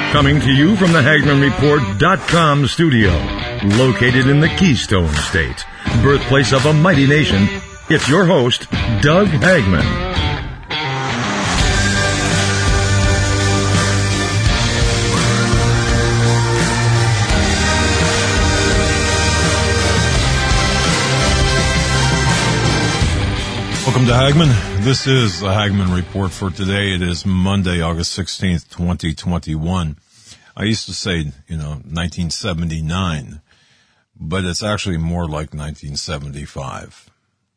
Coming to you from the HagmannReport.com studio, located in the Keystone State, birthplace of a mighty nation, it's your host, Doug Hagmann. Welcome to Hagmann. This is the Hagmann Report for today. It is Monday, August 16th, 2021. I used to say, 1979, but it's actually more like 1975.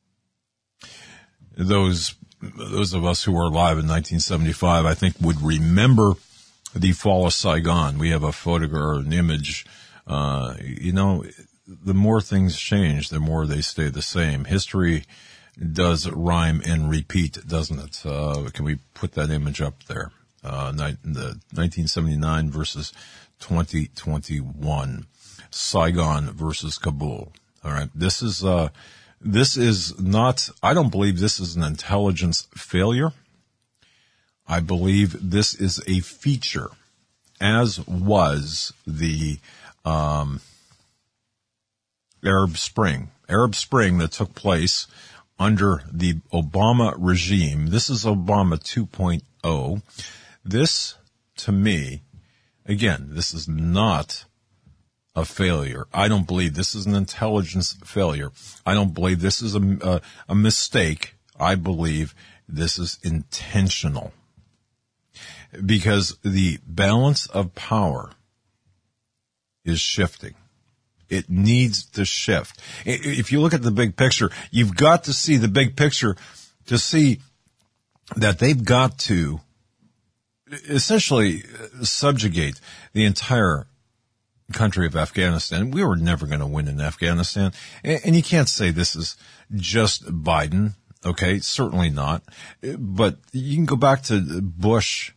Those of us who were alive in 1975, I think, would remember the fall of Saigon. We have a photograph, an image. The more things change, the more they stay the same. History does rhyme and repeat, doesn't it? Can we put that image up there? The 1979 versus 2021, Saigon versus Kabul. All right. This is not, I don't believe this is an intelligence failure. I believe this is a feature, as was the, Arab Spring that took place under the Obama regime. This is Obama 2.0. This, to me, again, this is not a failure. I don't believe this is an intelligence failure. I don't believe this is a mistake. I believe this is intentional. Because the balance of power is shifting. It needs to shift. If you look at the big picture, you've got to see the big picture to see that they've got to essentially subjugate the entire country of Afghanistan. We were never going to win in Afghanistan. And you can't say this is just Biden. Okay. Certainly not. But you can go back to Bush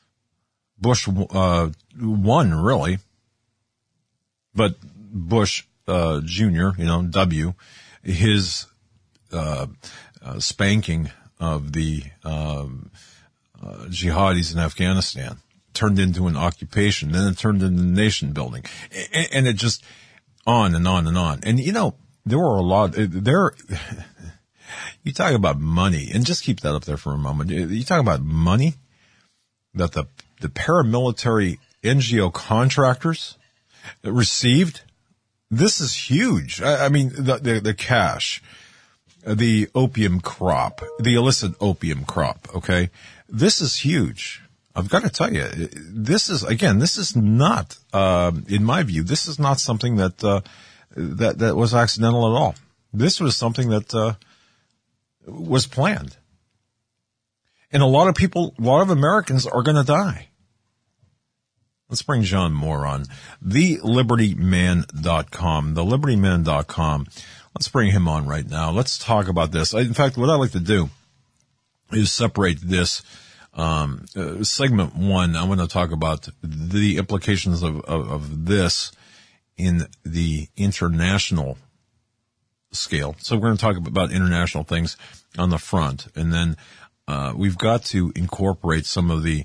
1, really. But Bush, Jr., W, his, spanking of the, jihadis in Afghanistan turned into an occupation. Then it turned into nation building. And it just on and on and on. And, there were a lot there. You talk about money, and just keep that up there for a moment. You talk about money that the paramilitary NGO contractors received. This is huge. I mean, the cash, the opium crop, the illicit opium crop. Okay. This is huge. I've got to tell you, this is not, in my view, this is not something that was accidental at all. This was something that, was planned. And a lot of Americans are going to die. Let's bring John Moore on. TheLibertyMan.com. TheLibertyMan.com. Let's bring him on right now. Let's talk about this. In fact, what I like to do is separate this. Segment 1, I want to talk about the implications of this in the international scale. So we're going to talk about international things on the front. And then we've got to incorporate some of the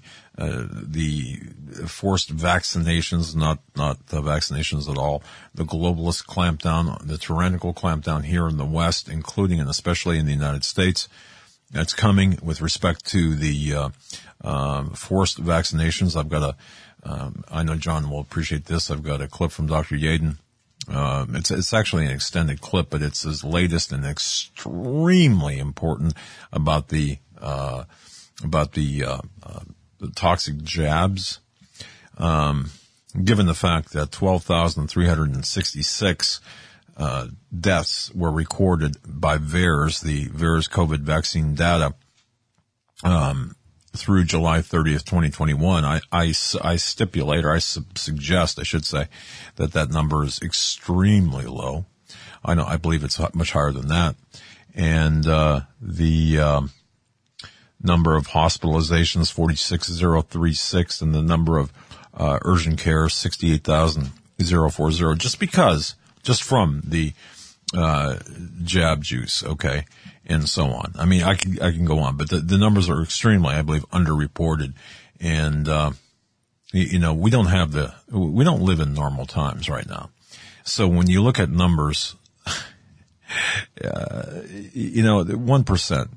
forced vaccinations, not the vaccinations at all, the globalist clampdown, the tyrannical clampdown here in the West, including and especially in the United States. That's coming with respect to the forced vaccinations. I've got I know John will appreciate this. I've got a clip from Dr. Yaden. It's actually an extended clip, but it's his latest and extremely important about the toxic jabs. Given the fact that 12,366 deaths were recorded by VAERS, the VAERS COVID vaccine data, through July 30th, 2021. I stipulate, or I suggest, I should say, that number is extremely low. I believe it's much higher than that. And, the number of hospitalizations, 46,036, and the number of, urgent care, 68,040, just from the, jab juice, okay, and so on. I mean, I can go on, but the numbers are extremely, I believe, underreported. And, we don't live in normal times right now. So when you look at numbers, 1%,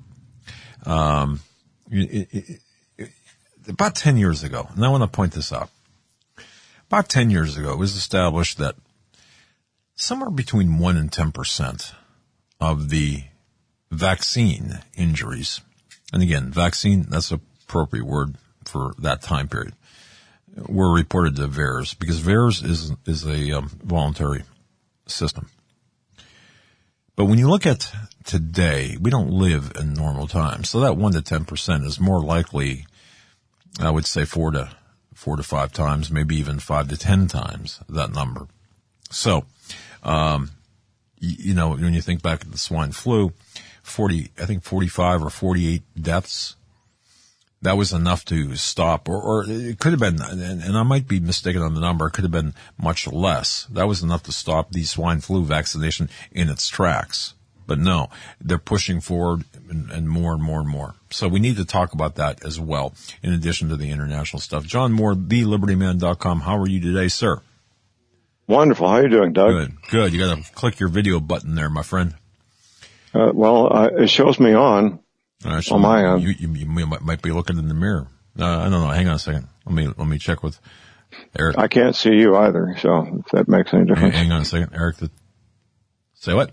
about 10 years ago, and I want to point this out. About 10 years ago, it was established that somewhere between 1 and 10% of the vaccine injuries, and again, vaccine, that's an appropriate word for that time period, were reported to VAERS, because VAERS is a voluntary system. But when you look at today, we don't live in normal times. So that 1 to 10% is more likely, I would say 4 to 5 times, maybe even 5 to 10 times that number. So, when you think back at the swine flu, 45 or 48 deaths, that was enough to stop, or it could have been, and I might be mistaken on the number, it could have been much less. That was enough to stop the swine flu vaccination in its tracks. But no, they're pushing forward and more and more and more. So we need to talk about that as well, in addition to the international stuff. John Moore, thelibertyman.com. How are you today, sir? Wonderful. How are you doing, Doug? Good. You got to click your video button there, my friend. It shows me on my end. You might be looking in the mirror. I don't know. Hang on a second. Let me check with Eric. I can't see you either, so if that makes any difference. Hang on a second, Eric. Say what?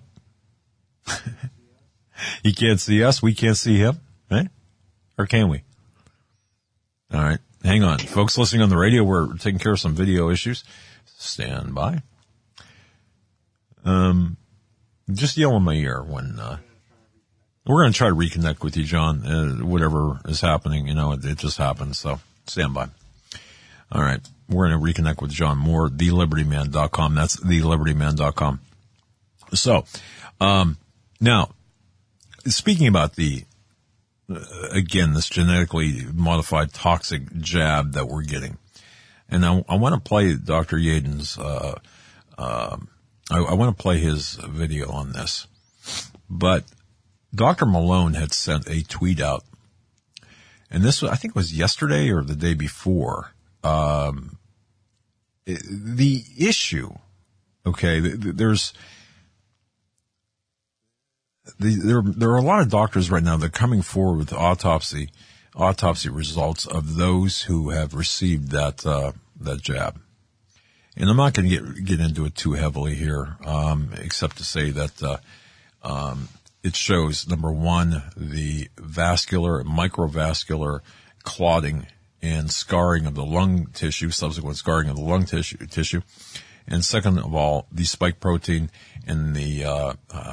He can't see us. We can't see him, right? Or can we? All right. Hang on. Folks listening on the radio, we're taking care of some video issues. Stand by. Just yell in my ear when, we're going to try to reconnect with you, John. Whatever is happening, it just happens. So stand by. All right. We're going to reconnect with John Moore, thelibertyman.com. That's thelibertyman.com. So, now, speaking about this genetically modified toxic jab that we're getting, and I want to play Dr. Yaden's, I want to play his video on this, but Dr. Malone had sent a tweet out, and this was, I think it was yesterday or the day before, the issue, okay, there are a lot of doctors right now that are coming forward with autopsy results of those who have received that jab. And I'm not going to get into it too heavily here, except to say that, it shows, number one, the vascular, microvascular clotting and scarring of the lung tissue, subsequent scarring of the lung tissue. And second of all, the spike protein and the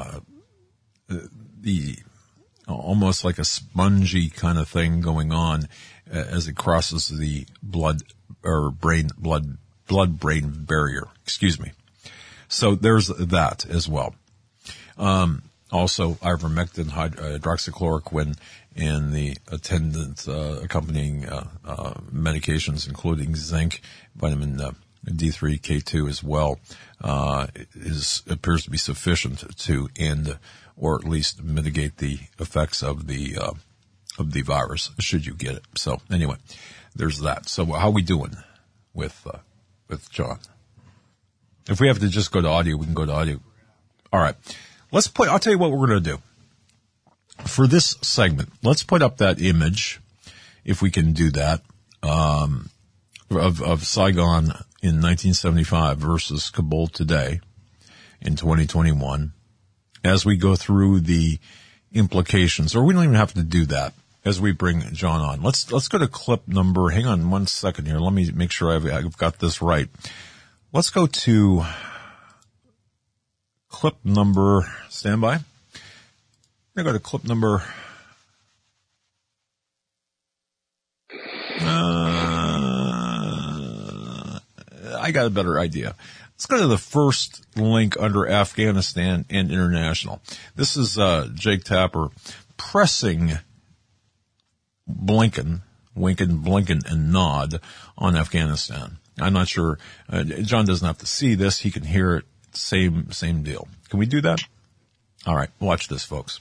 almost like a spongy kind of thing going on as it crosses the blood-brain barrier. Excuse me. So there's that as well. Also, ivermectin, hydroxychloroquine, and the attendant accompanying medications, including zinc, vitamin D3, K2 as well, appears to be sufficient to end or at least mitigate the effects of the virus, should you get it. So anyway, there's that. So how are we doing with John? If we have to just go to audio, we can go to audio. All right. I'll tell you what we're going to do. For this segment, let's put up that image, if we can do that, of Saigon in 1975 versus Kabul today in 2021, as we go through the implications, or we don't even have to do that as we bring John on. Let's go to clip number, hang on 1 second here. Let me make sure I've got this right. Let's go to clip number, stand by. I'm going to go to clip number, I got a better idea. Let's go to the first link under Afghanistan and international. This is Jake Tapper pressing Blinken, and nod on Afghanistan. I'm not sure. John doesn't have to see this. He can hear it. Same deal. Can we do that? All right. Watch this, folks.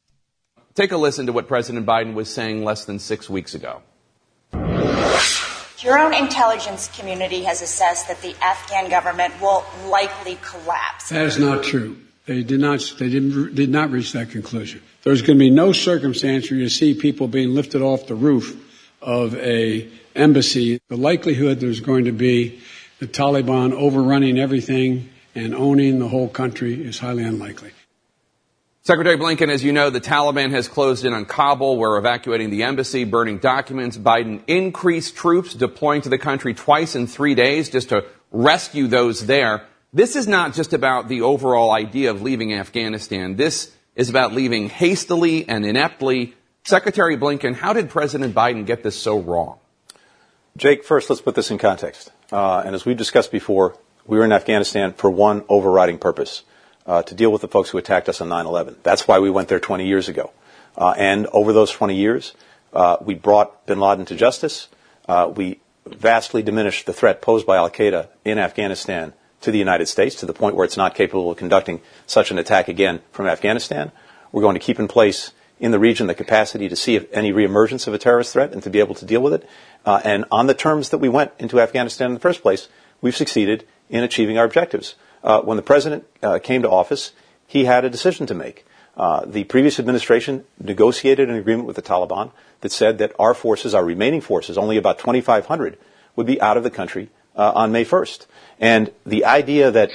Take a listen to what President Biden was saying less than 6 weeks ago. Your own intelligence community has assessed that the Afghan government will likely collapse. That is not true. They did not reach that conclusion. There's going to be no circumstance where you see people being lifted off the roof of a embassy. The likelihood there's going to be the Taliban overrunning everything and owning the whole country is highly unlikely. Secretary Blinken, as you know, the Taliban has closed in on Kabul. We're evacuating the embassy, burning documents. Biden increased troops deploying to the country twice in 3 days just to rescue those there. This is not just about the overall idea of leaving Afghanistan. This is about leaving hastily and ineptly. Secretary Blinken, how did President Biden get this so wrong? Jake, first, let's put this in context. And as we've discussed before, we were in Afghanistan for one overriding purpose. To deal with the folks who attacked us on 9/11. That's why we went there 20 years ago. And over those 20 years, we brought bin Laden to justice. We vastly diminished the threat posed by al-Qaeda in Afghanistan to the United States to the point where it's not capable of conducting such an attack again from Afghanistan. We're going to keep in place in the region the capacity to see if any reemergence of a terrorist threat and to be able to deal with it. And on the terms that we went into Afghanistan in the first place, we've succeeded in achieving our objectives. When the president came to office, he had a decision to make. The previous administration negotiated an agreement with the Taliban that said that our forces, our remaining forces, only about 2,500, would be out of the country on May 1st. And the idea that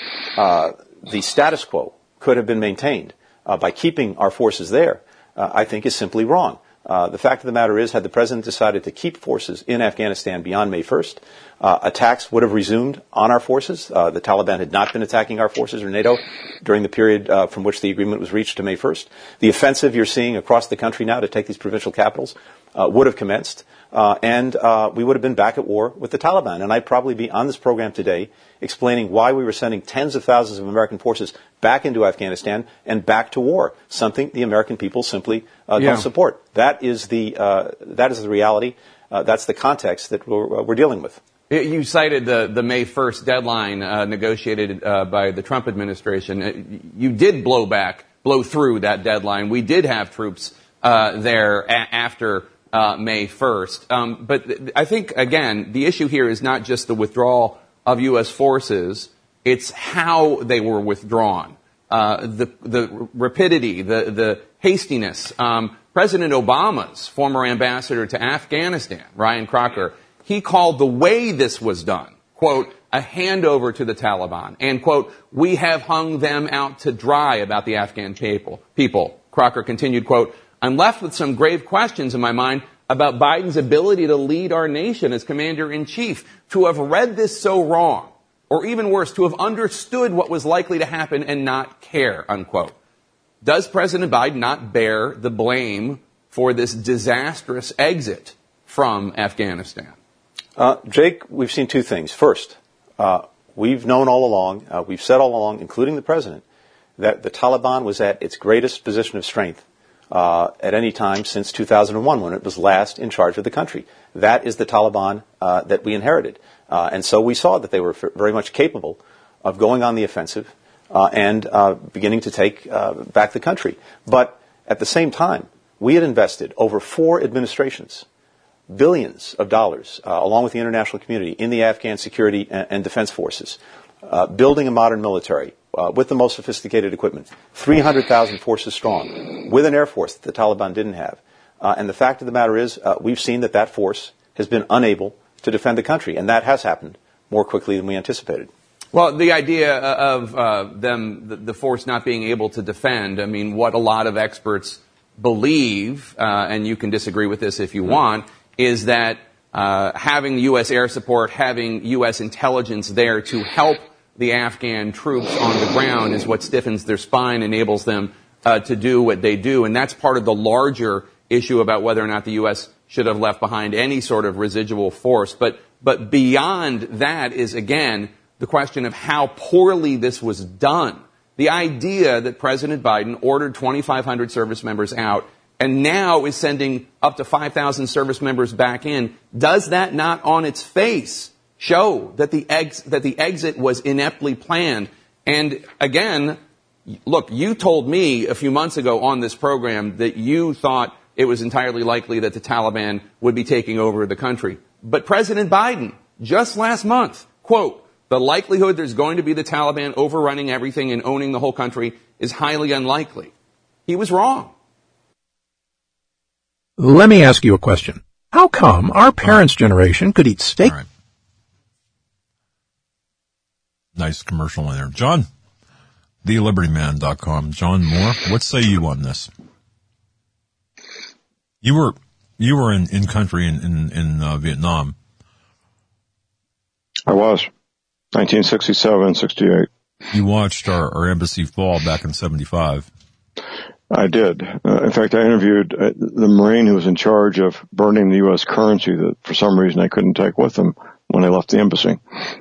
the status quo could have been maintained by keeping our forces there, I think is simply wrong. The fact of the matter is, had the president decided to keep forces in Afghanistan beyond May 1st, attacks would have resumed on our forces. The Taliban had not been attacking our forces or NATO during the period from which the agreement was reached to May 1st. The offensive you're seeing across the country now to take these provincial capitals would have commenced, and we would have been back at war with the Taliban. And I'd probably be on this program today explaining why we were sending tens of thousands of American forces back into Afghanistan and back to war, something the American people simply don't support. That is the reality. That's the context that we're dealing with. You cited the May 1st deadline negotiated by the Trump administration. You did blow through that deadline. We did have troops there after May 1st. But I think, again, the issue here is not just the withdrawal of U.S. forces. It's how they were withdrawn. The rapidity, the hastiness. President Obama's former ambassador to Afghanistan, Ryan Crocker, he called the way this was done, quote, a handover to the Taliban, and, quote, we have hung them out to dry about the Afghan people. Crocker continued, quote, I'm left with some grave questions in my mind about Biden's ability to lead our nation as commander-in-chief. To have read this so wrong, or even worse, to have understood what was likely to happen and not care, unquote. Does President Biden not bear the blame for this disastrous exit from Afghanistan? Jake, we've seen two things. First, we've known all along, we've said all along, including the president, that the Taliban was at its greatest position of strength at any time since 2001, when it was last in charge of the country. That is the Taliban that we inherited. And so we saw that they were very much capable of going on the offensive and beginning to take back the country. But at the same time, we had invested over 4 administrations billions of dollars, along with the international community, in the Afghan security and defense forces, building a modern military with the most sophisticated equipment, 300,000 forces strong, with an air force that the Taliban didn't have. And the fact of the matter is, we've seen that force has been unable to defend the country, and that has happened more quickly than we anticipated. Well, the idea of the force not being able to defend, I mean, what a lot of experts believe, and you can disagree with this if you want, is that having U.S. air support, having U.S. intelligence there to help the Afghan troops on the ground is what stiffens their spine, enables them to do what they do. And that's part of the larger issue about whether or not the U.S. should have left behind any sort of residual force. But beyond that is, again, the question of how poorly this was done. The idea that President Biden ordered 2,500 service members out and now is sending up to 5,000 service members back in, does that not on its face show that the exit was ineptly planned? And again, look, you told me a few months ago on this program that you thought it was entirely likely that the Taliban would be taking over the country. But President Biden, just last month, quote, "The likelihood there's going to be the Taliban overrunning everything and owning the whole country is highly unlikely." He was wrong. Let me ask you a question. How come our parents' generation could eat steak? All right. Nice commercial in there. John, thelibertyman.com. John Moore, what say you on this? You were in country in Vietnam. I was. 1967, 68. You watched our embassy fall back in 75. I did. In fact, I interviewed the Marine who was in charge of burning the U.S. currency that for some reason I couldn't take with them when I left the embassy.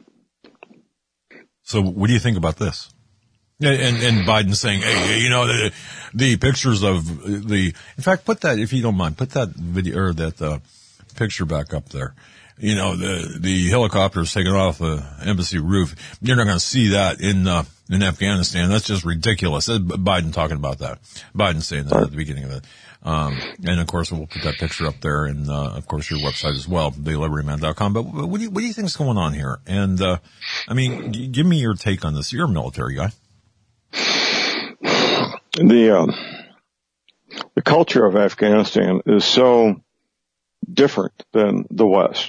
So what do you think about this? And Biden saying, hey, the pictures of in fact, put that, if you don't mind, put that video or that picture back up there. The helicopters taking off the embassy roof. You're not going to see that in Afghanistan. That's just ridiculous. Biden talking about that. Biden saying that at the beginning of it. And of course, we'll put that picture up there and, of course, your website as well, thelibertyman.com. But what do you think is going on here? And, give me your take on this. You're a military guy. The culture of Afghanistan is so different than the West.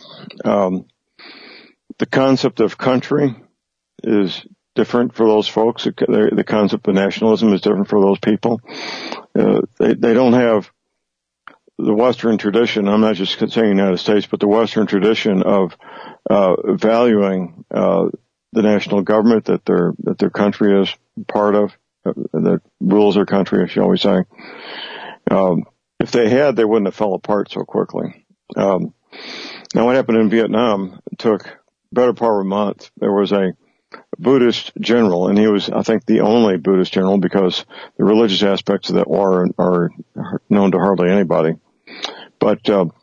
The concept of country is different for those folks. The concept of nationalism is different for those people. They don't have the Western tradition. I'm not just saying United States, but the Western tradition of valuing the national government that their country is part of, that rules their country, shall we say. If they had, they wouldn't have fell apart so quickly. Now, what happened in Vietnam took better part of a month. There was a Buddhist general, and he was, I think, the only Buddhist general because the religious aspects of that war are known to hardly anybody. But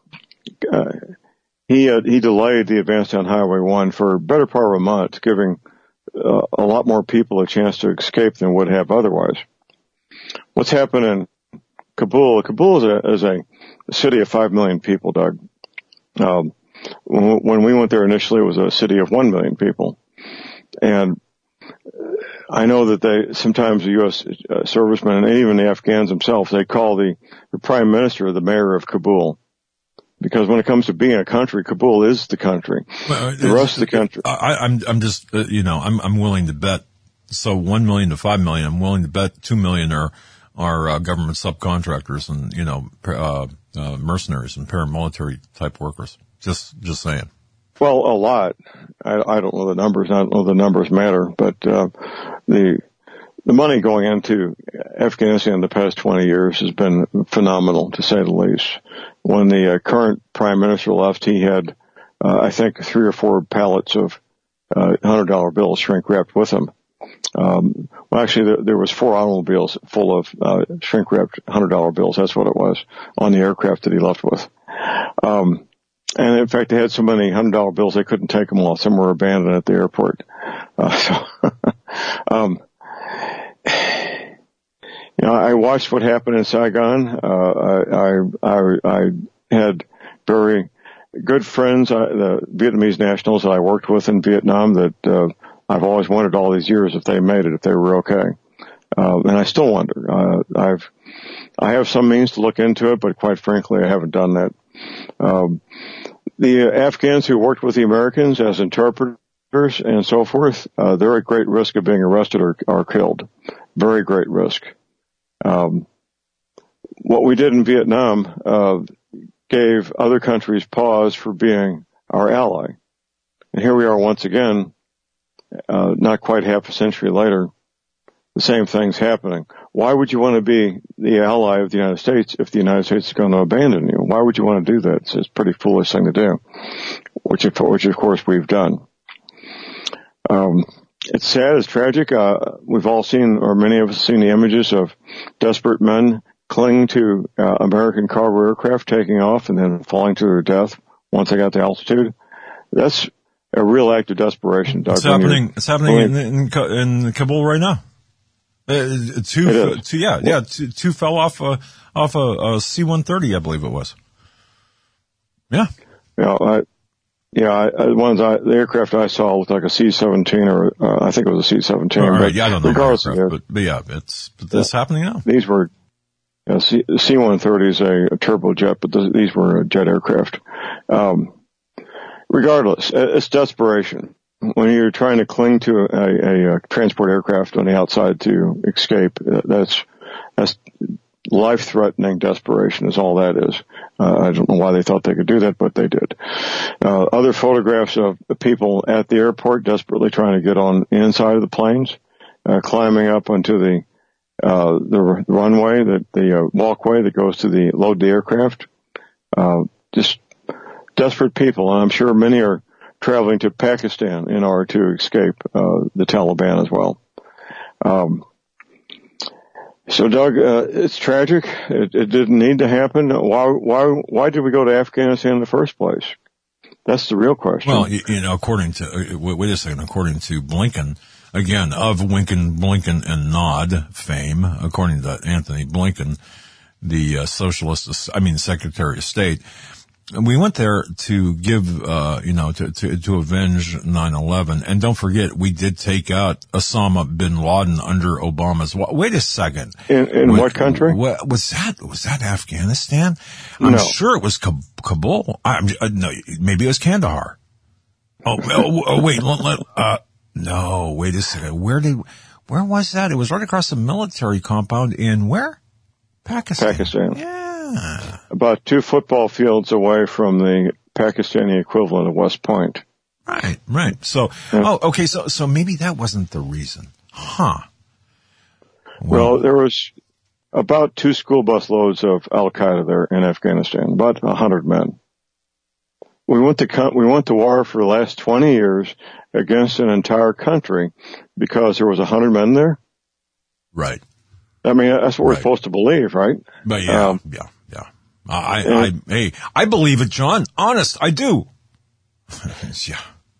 he delayed the advance down Highway 1 for a better part of a month, giving a lot more people a chance to escape than would have otherwise. What's happened in Kabul? Kabul is a city of 5 million people, Doug. When we went there initially, it was a city of 1 million people. And I know that sometimes the U.S. Servicemen and even the Afghans themselves, they call the prime minister the mayor of Kabul. Because when it comes to being a country, Kabul is the country. The rest of the country. I'm just, I'm willing to bet. So 1 million to 5 million, I'm willing to bet 2 million are government subcontractors and, mercenaries and paramilitary type workers. Just saying. Well, a lot. I don't know the numbers. I don't know the numbers matter, but the money going into Afghanistan in the past 20 years has been phenomenal, to say the least. When the current prime minister left, he had, I think, 3 or 4 pallets of $100 bills shrink wrapped with him. Well, actually, there was 4 automobiles full of shrink wrapped $100 bills. That's what it was on the aircraft that he left with. And in fact, they had so many $100 bills they couldn't take them all. Some were abandoned at the airport. I watched what happened in Saigon. I had very good friends, the Vietnamese nationals that I worked with in Vietnam that I've always wondered all these years if they made it, if they were okay. And I still wonder. I have some means to look into it, but quite frankly, I haven't done that. The Afghans who worked with the Americans as interpreters and so forth, they're at great risk of being arrested or killed. Very great risk. What we did in Vietnam gave other countries pause for being our ally. And here we are once again, not quite half a century later, the same thing's happening. Why would you want to be the ally of the United States if the United States is going to abandon you? Why would you want to do that? It's a pretty foolish thing to do, which of course we've done. It's sad, it's tragic. We've all seen, or many of us have seen the images of desperate men clinging to American cargo aircraft taking off and then falling to their death once they got to altitude. That's a real act of desperation, Doug. It's happening in Kabul right now. Two fell off a C-130, I believe it was. Yeah. The aircraft I saw looked like a C-17 or I think it was a C-17. Right, but yeah, I don't know. Regardless of but yeah, it's happening now. These were, the C-130 is a turbojet, but these were jet aircraft. Regardless, it's desperation. When you're trying to cling to a transport aircraft on the outside to escape, that's life-threatening desperation is all that is. I don't know why they thought they could do that, but they did. Other photographs of people at the airport desperately trying to get on the inside of the planes, climbing up onto the runway, the walkway that goes to load the aircraft. Just desperate people, and I'm sure many are traveling to Pakistan in order to escape the Taliban as well. So, Doug, it's tragic. It didn't need to happen. Why did we go to Afghanistan in the first place? That's the real question. Well, according to Blinken, again, of Blinken and Nod fame, according to Anthony Blinken, the Secretary of State, we went there to give, to avenge 9/11. And don't forget, we did take out Osama bin Laden under Obama's. Wait a second. In what country? Was that Afghanistan? I'm sure it was Kabul. No, maybe it was Kandahar. Wait, no, wait a second. Where was that? It was right across the military compound in where? Pakistan. Yeah. About 2 football fields away from the Pakistani equivalent of West Point. Right. So, okay. So maybe that wasn't the reason. Huh. Well, there was about 2 school bus loads of Al-Qaeda there in Afghanistan, about 100 men. We went to war for the last 20 years against an entire country because there was 100 men there. Right. I mean, that's what we're supposed to believe, right? But yeah. I believe it, John. Honest, I do. Yeah.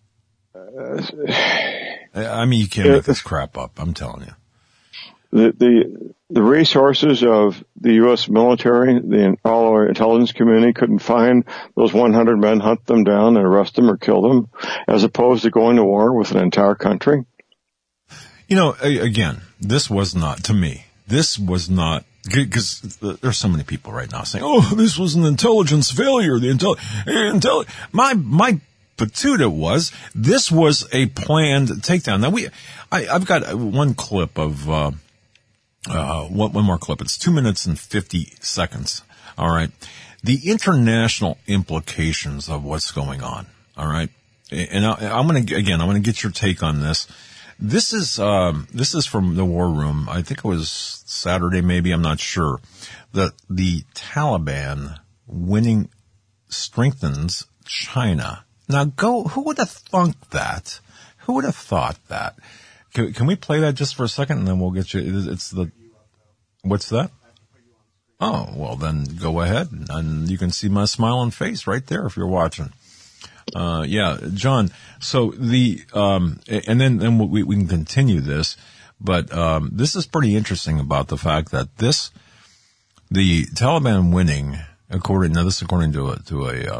I mean, you can't make this crap up. I'm telling you. The resources of the U.S. military, all our intelligence community couldn't find those 100 men, hunt them down, and arrest them or kill them, as opposed to going to war with an entire country. Again, this was not, to me, because there's so many people right now saying, "Oh, this was an intelligence failure." My patuta was this was a planned takedown. Now I've got one clip of one more clip. It's 2 minutes and 50 seconds. All right, the international implications of what's going on. All right, and I'm going to get your take on this. This is from the War Room. I think it was Saturday, maybe. I'm not sure. The Taliban winning strengthens China. Now who would have thunk that? Who would have thought that? Can we play that just for a second and then we'll get you, what's that? Oh, well then go ahead and you can see my smiling face right there if you're watching. Yeah, John. So and then we can continue this, but this is pretty interesting about the fact that the Taliban winning, according to a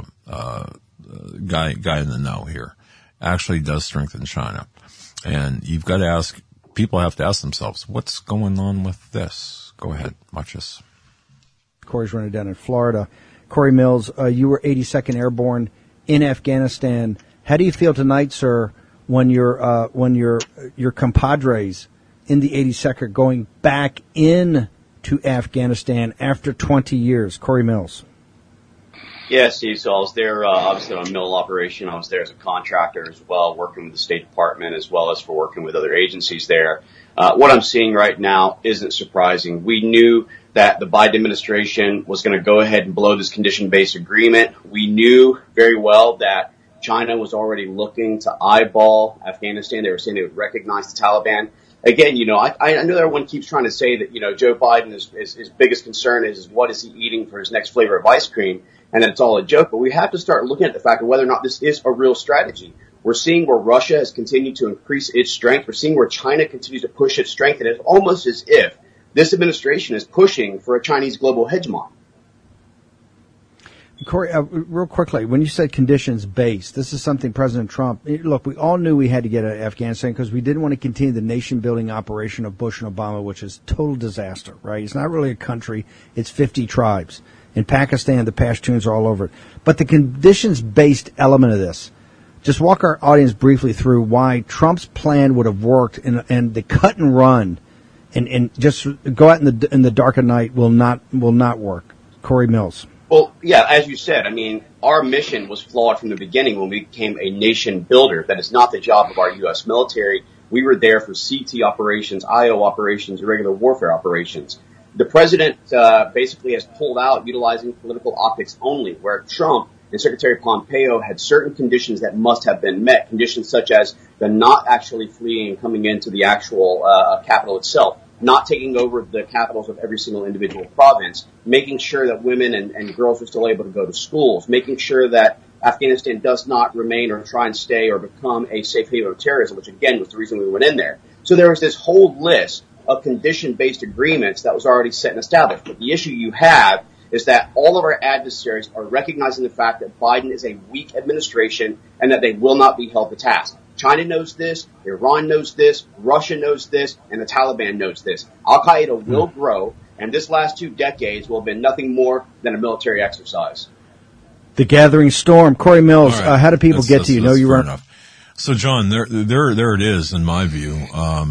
guy in the know here, actually does strengthen China, and people have to ask themselves, what's going on with this? Go ahead, watch this. Corey's running down in Florida. Corey Mills, you were 82nd Airborne in Afghanistan. How do you feel tonight, sir, when your compadres in the 82nd going back in to Afghanistan after 20 years? Corey Mills. Yeah, Steve. So I was there, obviously on a mill operation. I was there as a contractor as well, working with the State Department as well as for working with other agencies there. What I'm seeing right now isn't surprising. We knew that the Biden administration was going to go ahead and blow this condition-based agreement. We knew very well that China was already looking to eyeball Afghanistan. They were saying they would recognize the Taliban. Again, I know everyone keeps trying to say that, Joe Biden his biggest concern is what is he eating for his next flavor of ice cream, and that it's all a joke. But we have to start looking at the fact of whether or not this is a real strategy. We're seeing where Russia has continued to increase its strength. We're seeing where China continues to push its strength. And it's almost as if this administration is pushing for a Chinese global hegemon. Corey, real quickly, when you said conditions-based, this is something President Trump, look, we all knew we had to get out of Afghanistan because we didn't want to continue the nation-building operation of Bush and Obama, which is total disaster, right? It's not really a country. It's 50 tribes. In Pakistan, the Pashtuns are all over it. But the conditions-based element of this, just walk our audience briefly through why Trump's plan would have worked and the cut and run and just go out in the dark of night will not work. Corey Mills. Well, yeah, as you said, I mean, our mission was flawed from the beginning when we became a nation builder. That is not the job of our U.S. military. We were there for CT operations, IO operations, irregular warfare operations. The president basically has pulled out utilizing political optics only, where Trump and Secretary Pompeo had certain conditions that must have been met, conditions such as the not actually fleeing and coming into the actual capital itself, not taking over the capitals of every single individual province, making sure that women and girls are still able to go to schools, making sure that Afghanistan does not remain or try and stay or become a safe haven of terrorism, which again was the reason we went in there. So there was this whole list of condition-based agreements that was already set and established. But the issue you have is that all of our adversaries are recognizing the fact that Biden is a weak administration and that they will not be held to task. China knows this, Iran knows this, Russia knows this, and the Taliban knows this. Al-Qaeda will grow, and this last 2 decades will have been nothing more than a military exercise. The Gathering Storm. Corey Mills, right. How do people get to you? Know you run. So, John, there it is, in my view.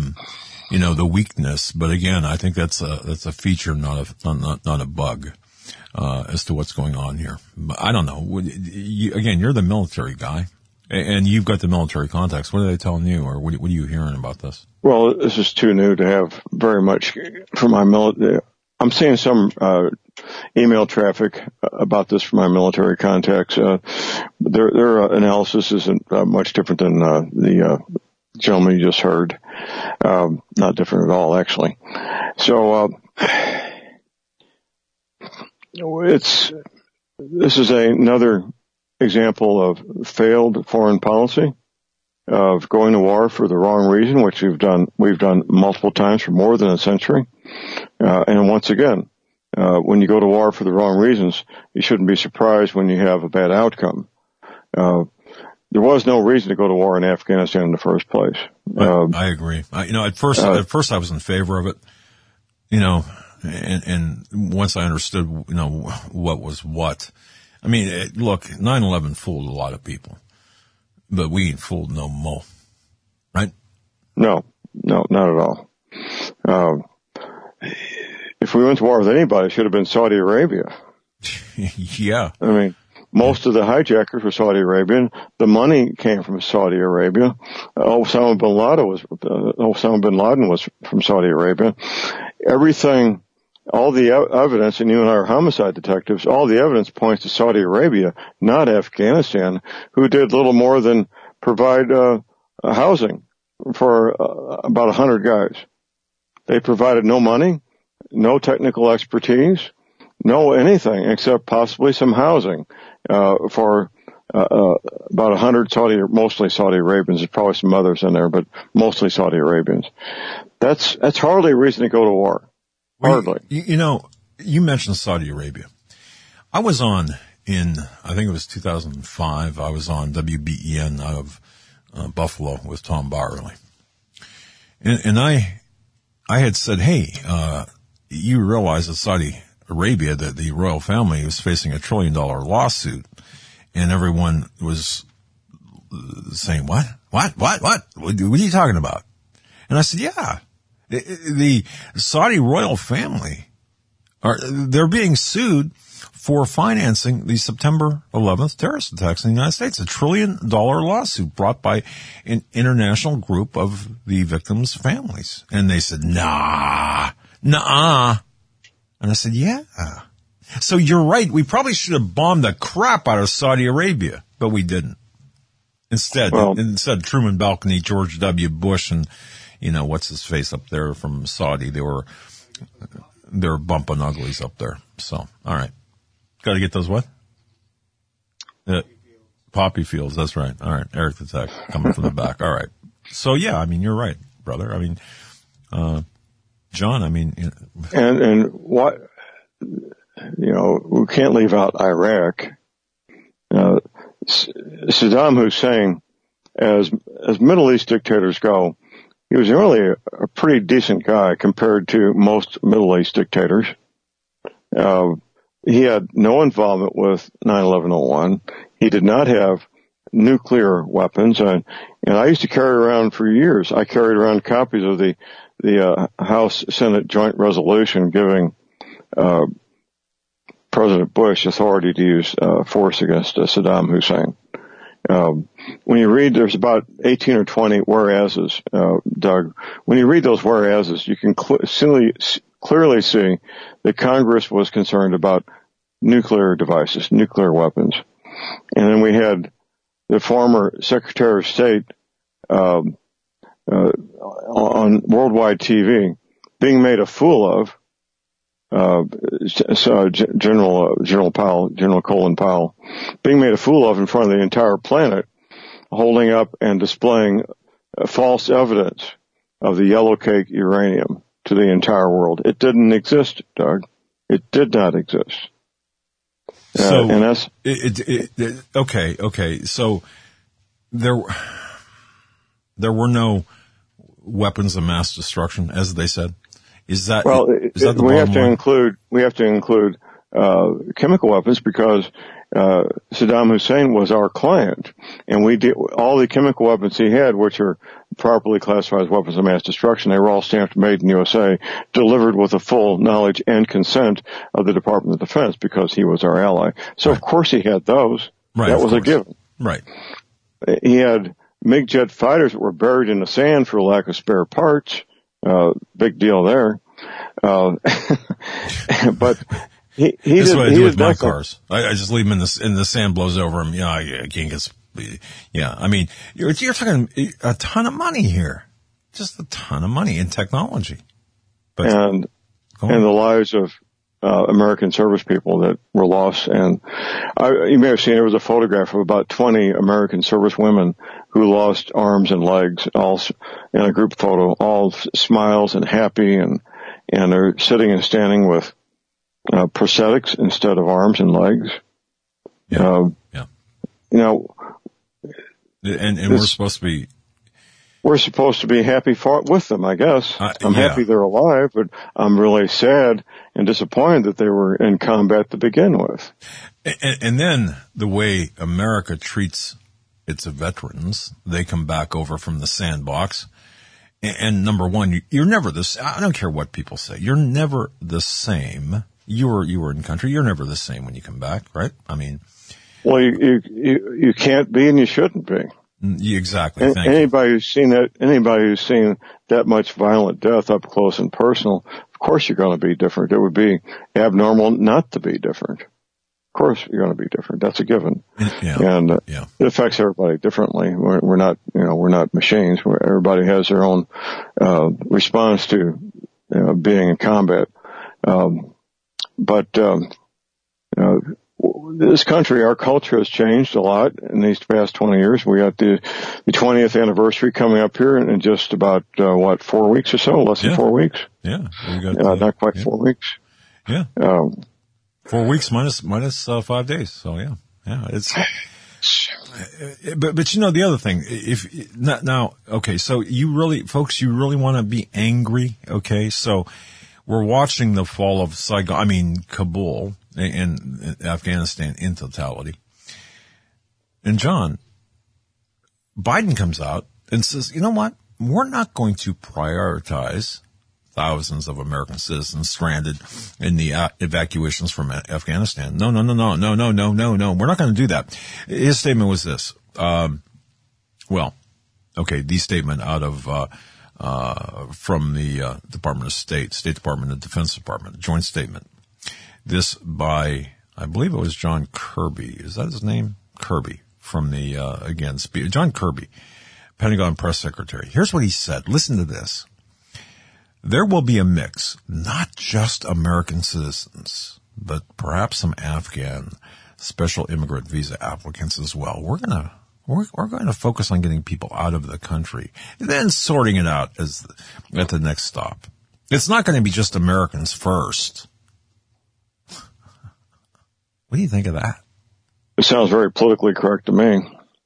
The weakness, but again, I think that's a feature, not a bug, as to what's going on here. But I don't know. You're the military guy. And you've got the military contacts. What are they telling you, or what are you hearing about this? Well, this is too new to have very much for my military. I'm seeing some email traffic about this from my military contacts. Their analysis isn't much different than the gentleman you just heard. Not different at all, actually. So this is another example of failed foreign policy, of going to war for the wrong reason, which we've done multiple times for more than a century. And once again, when you go to war for the wrong reasons, you shouldn't be surprised when you have a bad outcome. There was no reason to go to war in Afghanistan in the first place. I agree. At first I was in favor of it, and once I understood, what was what. I mean, look, 9/11 fooled a lot of people, but we ain't fooled no more, right? No, not at all. If we went to war with anybody, it should have been Saudi Arabia. Yeah. I mean, most of the hijackers were Saudi Arabian. The money came from Saudi Arabia. Osama bin Laden was from Saudi Arabia. Everything, all the evidence, and you and I are homicide detectives, all the evidence points to Saudi Arabia, not Afghanistan, who did little more than provide housing for about 100 guys. They provided no money, no technical expertise, no anything except possibly some housing for about 100 mostly Saudi Arabians. There's probably some others in there, but mostly Saudi Arabians. That's hardly a reason to go to war. Hardly. You mentioned Saudi Arabia. I was on I think it was 2005, I was on WBEN out of Buffalo with Tom Barley. And I had said, hey, you realize that Saudi Arabia, that the royal family was facing $1 trillion lawsuit, and everyone was saying, what? What are you talking about? And I said, yeah, the Saudi royal family they're being sued for financing the September 11th terrorist attacks in the United States. $1 trillion lawsuit brought by an international group of the victims' families. And they said, nah. And I said, yeah. So you're right. We probably should have bombed the crap out of Saudi Arabia, but we didn't. Instead, Truman Balcony, George W. Bush, and, what's his face up there from Saudi, they're bumping uglies up there. So, all right. Got to get those what? poppy fields. That's right. All right. Eric the Tech coming from the back. All right. So yeah, I mean, you're right, brother. I mean, John, I mean, and what, we can't leave out Iraq. Saddam Hussein, as Middle East dictators go, he was really a pretty decent guy compared to most Middle East dictators. He had no involvement with 9/11/01. He did not have nuclear weapons, and I used to carry around for years. I carried around copies of the House Senate joint resolution giving President Bush authority to use force against Saddam Hussein. When you read, there's about 18 or 20 whereases, Doug. When you read those whereases, you can clearly see that Congress was concerned about nuclear devices, nuclear weapons. And then we had the former Secretary of State on worldwide TV being made a fool of, General Colin Powell, being made a fool of in front of the entire planet, holding up and displaying false evidence of the yellow cake uranium to the entire world. It didn't exist, Doug. It did not exist. So, and that's okay. So there were no weapons of mass destruction, as they said. Is that the we have to include chemical weapons because Saddam Hussein was our client, and we did all the chemical weapons he had, which are properly classified as weapons of mass destruction. They were all stamped "Made in USA," delivered with the full knowledge and consent of the Department of Defense because he was our ally. So right. Of course he had those. Right, that was a given. Right. He had MiG jet fighters that were buried in the sand for lack of spare parts. Big deal there. But he this is what I do with my nothing. cars. I just leave them in the sand blows over them. I can't get. Yeah, I mean, you're talking a ton of money here, just a ton of money in technology. But and the lives of American service people that were lost. And you may have seen there was a photograph of about 20 American service women who lost arms and legs, all in a group photo, all smiles and happy, and they're sitting and standing with prosthetics instead of arms and legs. Yeah. And we're supposed to be happy with them, I guess. I'm happy they're alive, but I'm really sad and disappointed that they were in combat to begin with. And then the way America treats its veterans, they come back over from the sandbox. And number one, you're never this. I don't care what people say. You're never the same. You were in country. You're never the same when you come back, right? I mean, well, you can't be, and you shouldn't be. Exactly. Anybody who's seen that much violent death up close and personal, of course you're going to be different. It would be abnormal not to be different. Of course you're going to be different. That's a given. And it affects everybody differently. We're not machines. Everybody has their own response to being in combat. But this country, our culture has changed a lot in these past 20 years. We got the 20th anniversary coming up here in just about 4 weeks or so, less than 4 weeks. Yeah, we got not quite 4 weeks. Yeah. 4 weeks minus 5 days. So yeah, it's. But the other thing, so you really want to be angry, okay? So we're watching the fall of Kabul and Afghanistan in totality. And John, Biden comes out and says, you know what? We're not going to prioritize thousands of American citizens stranded in the evacuations from Afghanistan. No. We're not going to do that. His statement was this. The statement out of, from the Department of State Department and Defense Department, joint statement. This by, I believe it was John Kirby. Is that his name? Kirby from the, John Kirby, Pentagon press secretary. Here's what he said. Listen to this. There will be a mix, not just American citizens, but perhaps some Afghan special immigrant visa applicants as well. We're going to focus on getting people out of the country and then sorting it out at the next stop. It's not going to be just Americans first. What do you think of that? It sounds very politically correct to me.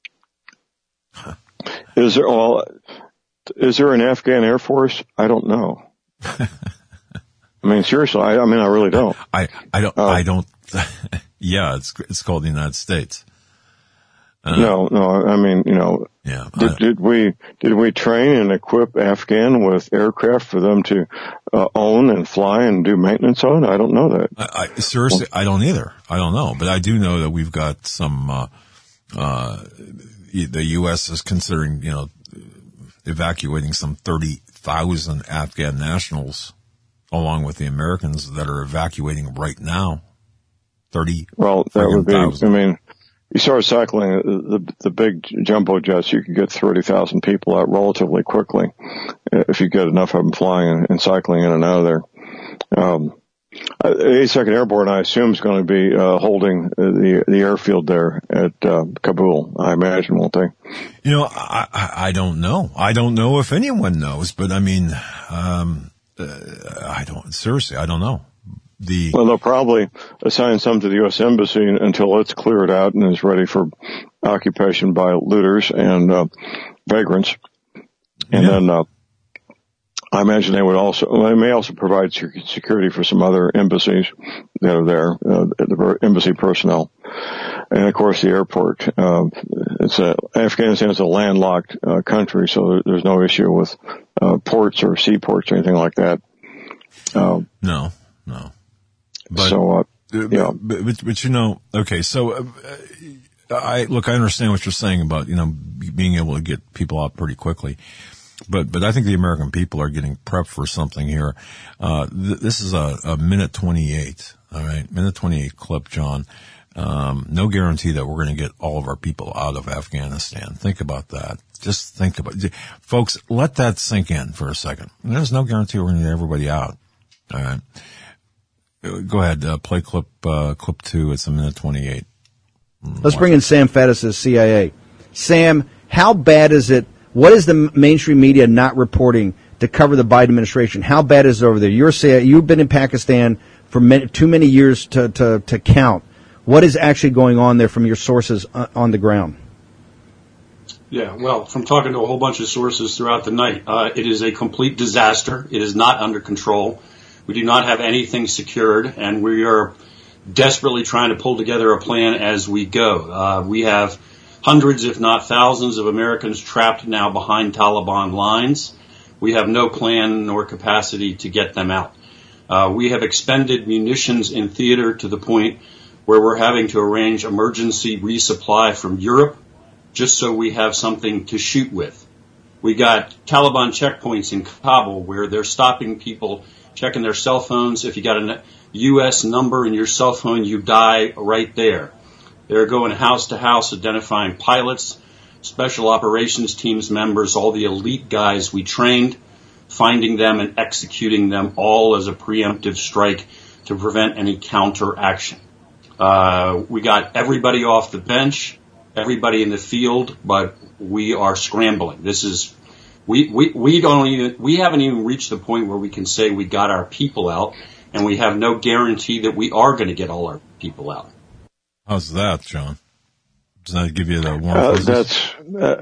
Is there an Afghan Air Force? I don't know. I mean, seriously, I really don't. I don't. Yeah, it's called the United States. No, I mean, Yeah. Did we train and equip Afghan with aircraft for them to own and fly and do maintenance on? I don't know that. Seriously, I don't either. I don't know, but I do know that we've got some. The U.S. is considering, evacuating some 30,000 Afghan nationals, along with the Americans that are evacuating right now. 30. Well, that would be. 000. I mean, you start cycling the big jumbo jets, you could get 30,000 people out relatively quickly if you get enough of them flying and cycling in and out of there. The 82nd Airborne, I assume, is going to be holding the airfield there at Kabul. I imagine, won't they? I don't know. I don't know if anyone knows, but I mean, I don't know. Well, they'll probably assign some to the U.S. Embassy until it's cleared out and is ready for occupation by looters and vagrants. And then I imagine they may also provide security for some other embassies that are there, the embassy personnel. And of course the airport. Afghanistan is a landlocked country, so there's no issue with ports or seaports or anything like that. No. But, so, okay, so, I understand what you're saying about, being able to get people out pretty quickly. But I think the American people are getting prepped for something here. This is a minute 28, all right? Minute 28 clip, John. No guarantee that we're going to get all of our people out of Afghanistan. Think about that. Just think about it. Folks, let that sink in for a second. There's no guarantee we're going to get everybody out. All right. Go ahead, play clip 2. It's a minute 28. Let's bring in Sam Faddis of CIA. Sam, how bad is it? What is the mainstream media not reporting to cover the Biden administration? How bad is it over there? You've been in Pakistan for too many years to count. What is actually going on there from your sources on the ground? Yeah, well, from talking to a whole bunch of sources throughout the night, it is a complete disaster. It is not under control. We do not have anything secured, and we are desperately trying to pull together a plan as we go. We have hundreds, if not thousands, of Americans trapped now behind Taliban lines. We have no plan nor capacity to get them out. We have expended munitions in theater to the point where we're having to arrange emergency resupply from Europe just so we have something to shoot with. We got Taliban checkpoints in Kabul where they're stopping people, checking their cell phones. If you got a U.S. number in your cell phone, you die right there. They're going house to house identifying pilots, special operations teams members, all the elite guys we trained, finding them and executing them all as a preemptive strike to prevent any counteraction. We got everybody off the bench, everybody in the field, but we are scrambling. This is we haven't even reached the point where we can say we got our people out, and we have no guarantee that we are going to get all our people out. How's that, John? Does that give you the warm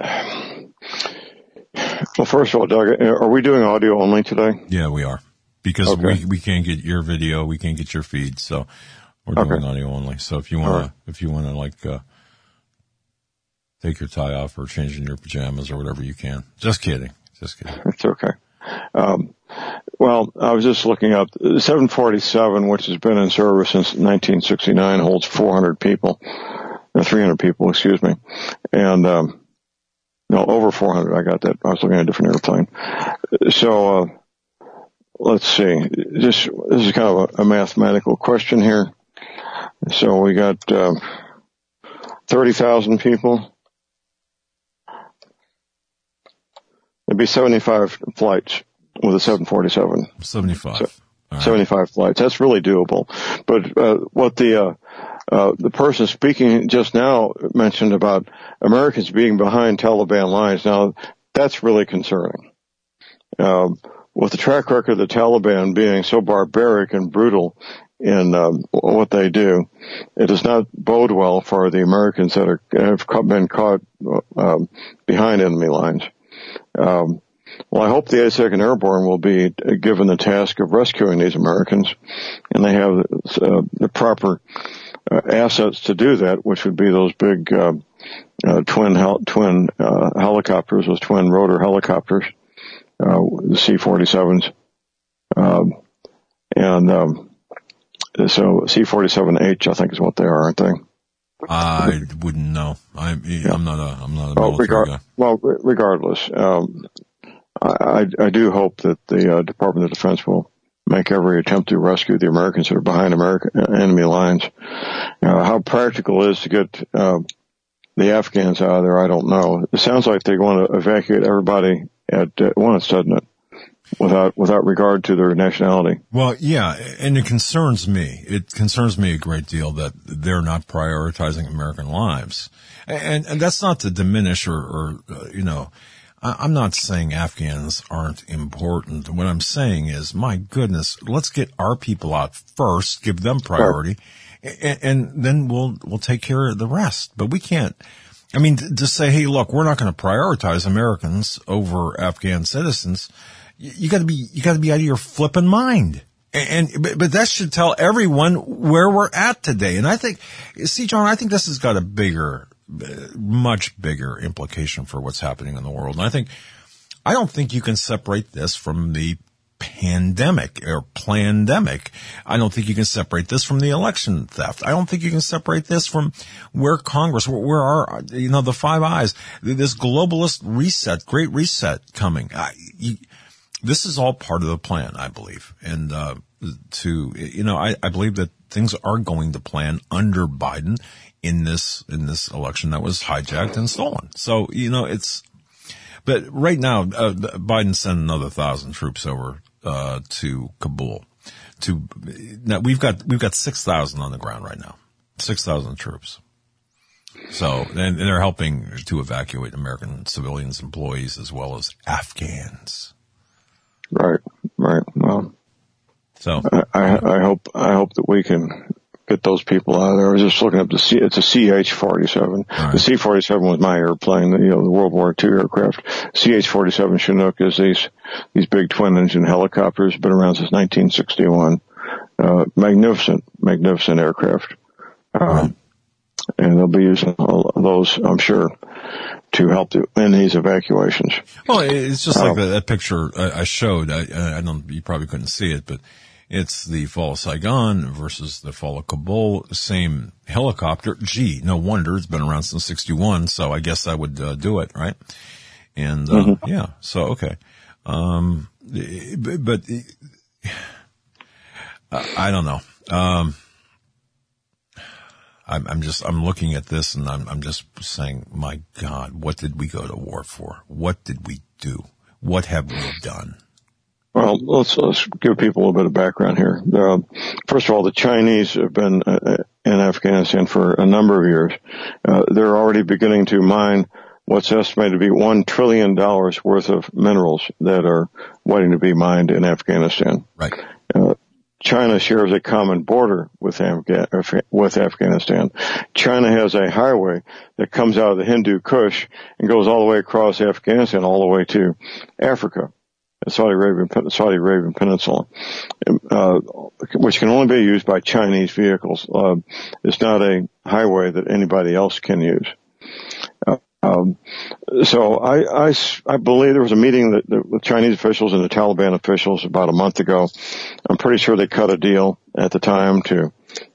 well, first of all, Doug, are we doing audio only today? Yeah, we are. Because we can't get your video, we can't get your feed, so we're doing audio only. So if you want to, take your tie off or change in your pajamas or whatever you can. Just kidding. It's okay. Well, I was just looking up 747, which has been in service since 1969, holds 300 people, excuse me. And, over 400. I got that. I was looking at a different airplane. So, let's see. This is kind of a mathematical question here. So we got, 30,000 people. It'd be 75 flights with a 747. 75. So, 75 flights. That's really doable. But what the The person speaking just now mentioned about Americans being behind Taliban lines. Now, that's really concerning. With the track record of the Taliban being so barbaric and brutal in what they do, it does not bode well for the Americans that have been caught behind enemy lines. Well, I hope the 82nd Airborne will be given the task of rescuing these Americans, and they have the proper assets to do that, which would be those big twin helicopters, those twin rotor helicopters, the C-47s, so C-47H, I think, is what they are, aren't they? I wouldn't know. I'm not a military guy. Well, regardless, I do hope that the Department of Defense will make every attempt to rescue the Americans that are behind enemy lines. How practical it is to get the Afghans out of there, I don't know. It sounds like they want to evacuate everybody at once, doesn't it? Without regard to their nationality. Well, yeah, and it concerns me. It concerns me a great deal that they're not prioritizing American lives. And that's not to diminish or I'm not saying Afghans aren't important. What I'm saying is, my goodness, let's get our people out first, give them priority, and then we'll take care of the rest. But we can't. I mean, to say, hey, look, we're not going to prioritize Americans over Afghan citizens. You got to be out of your flippin' mind. But that should tell everyone where we're at today. And I think, see, John, I think this has got a much bigger implication for what's happening in the world. And I don't think you can separate this from the pandemic or plandemic. I don't think you can separate this from the election theft. I don't think you can separate this from where Congress, where our, the Five Eyes, this globalist reset, great reset coming. This is all part of the plan, I believe. And, I believe that things are going to plan under Biden in this election that was hijacked and stolen. So, but right now, Biden sent another 1,000 troops over, to Kabul. Now we've got 6,000 on the ground right now. 6,000 troops. So, and they're helping to evacuate American civilians, employees, as well as Afghans. Right. Well, so I hope that we can get those people out of there. I was just looking up it's a CH-47. Right. The C-47 was my airplane, the World War II aircraft. CH-47 Chinook is these big twin engine helicopters, been around since 1961. Magnificent aircraft. Right. And they'll be using all those, I'm sure, to help in these evacuations. Well, it's just like that picture I showed. I don't, you probably couldn't see it, but it's the fall of Saigon versus the fall of Kabul, same helicopter. Gee, no wonder, it's been around since 61, so I guess that would do it, right? And yeah, so okay. But I don't know. I'm looking at this and I'm just saying, my God, what did we go to war for? What did we do? What have we done? Well, let's give people a little bit of background here. First of all, the Chinese have been in Afghanistan for a number of years. They're already beginning to mine what's estimated to be $1 trillion worth of minerals that are waiting to be mined in Afghanistan. Right. China shares a common border with Afghanistan. China has a highway that comes out of the Hindu Kush and goes all the way across Afghanistan, all the way to Africa, the Saudi Arabian Peninsula, which can only be used by Chinese vehicles. It's not a highway that anybody else can use. So I believe there was a meeting with Chinese officials and the Taliban officials about a month ago. I'm pretty sure they cut a deal at the time to,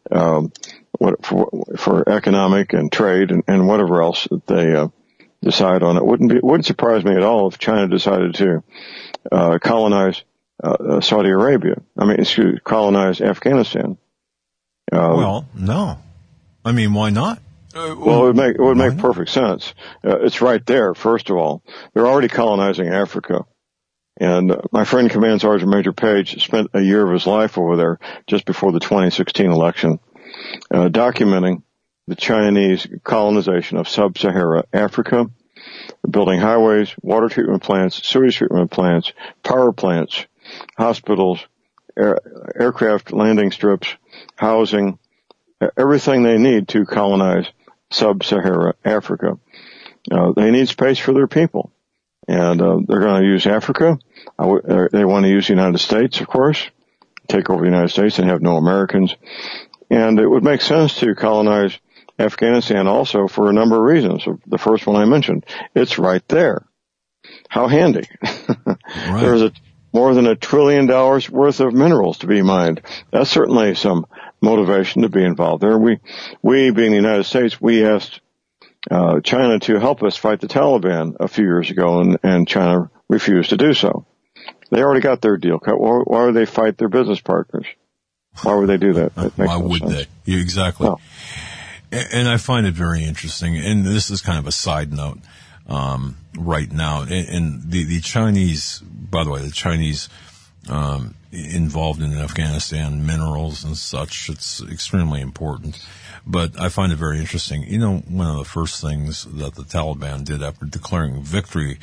for economic and trade and whatever else that they, decide on. It wouldn't surprise me at all if China decided to, colonize, Saudi Arabia. Colonize Afghanistan. Well, no. I mean, why not? Well, it would make perfect sense. It's right there, first of all. They're already colonizing Africa. And my friend Command Sergeant Major Page spent a year of his life over there just before the 2016 election. documenting the Chinese colonization of sub-Saharan Africa, building highways, water treatment plants, sewage treatment plants, power plants, hospitals, aircraft landing strips, housing, everything they need to colonize sub-Saharan Africa. They need space for their people. And they're going to use Africa. They want to use the United States, of course, take over the United States and have no Americans. And it would make sense to colonize Afghanistan also for a number of reasons. The first one I mentioned, it's right there. How handy. Right. There's more than $1 trillion worth of minerals to be mined. That's certainly some motivation to be involved there. We being the United States, we asked China to help us fight the Taliban a few years ago, and China refused to do so. They already got their deal cut. Why would they fight their business partners? Why would they do that? Why would they? Yeah, exactly. No. And I find it very interesting, and this is kind of a side note right now. And the Chinese, by the way, the Chinese involved in Afghanistan, minerals and such, it's extremely important. But I find it very interesting. You know, one of the first things that the Taliban did after declaring victory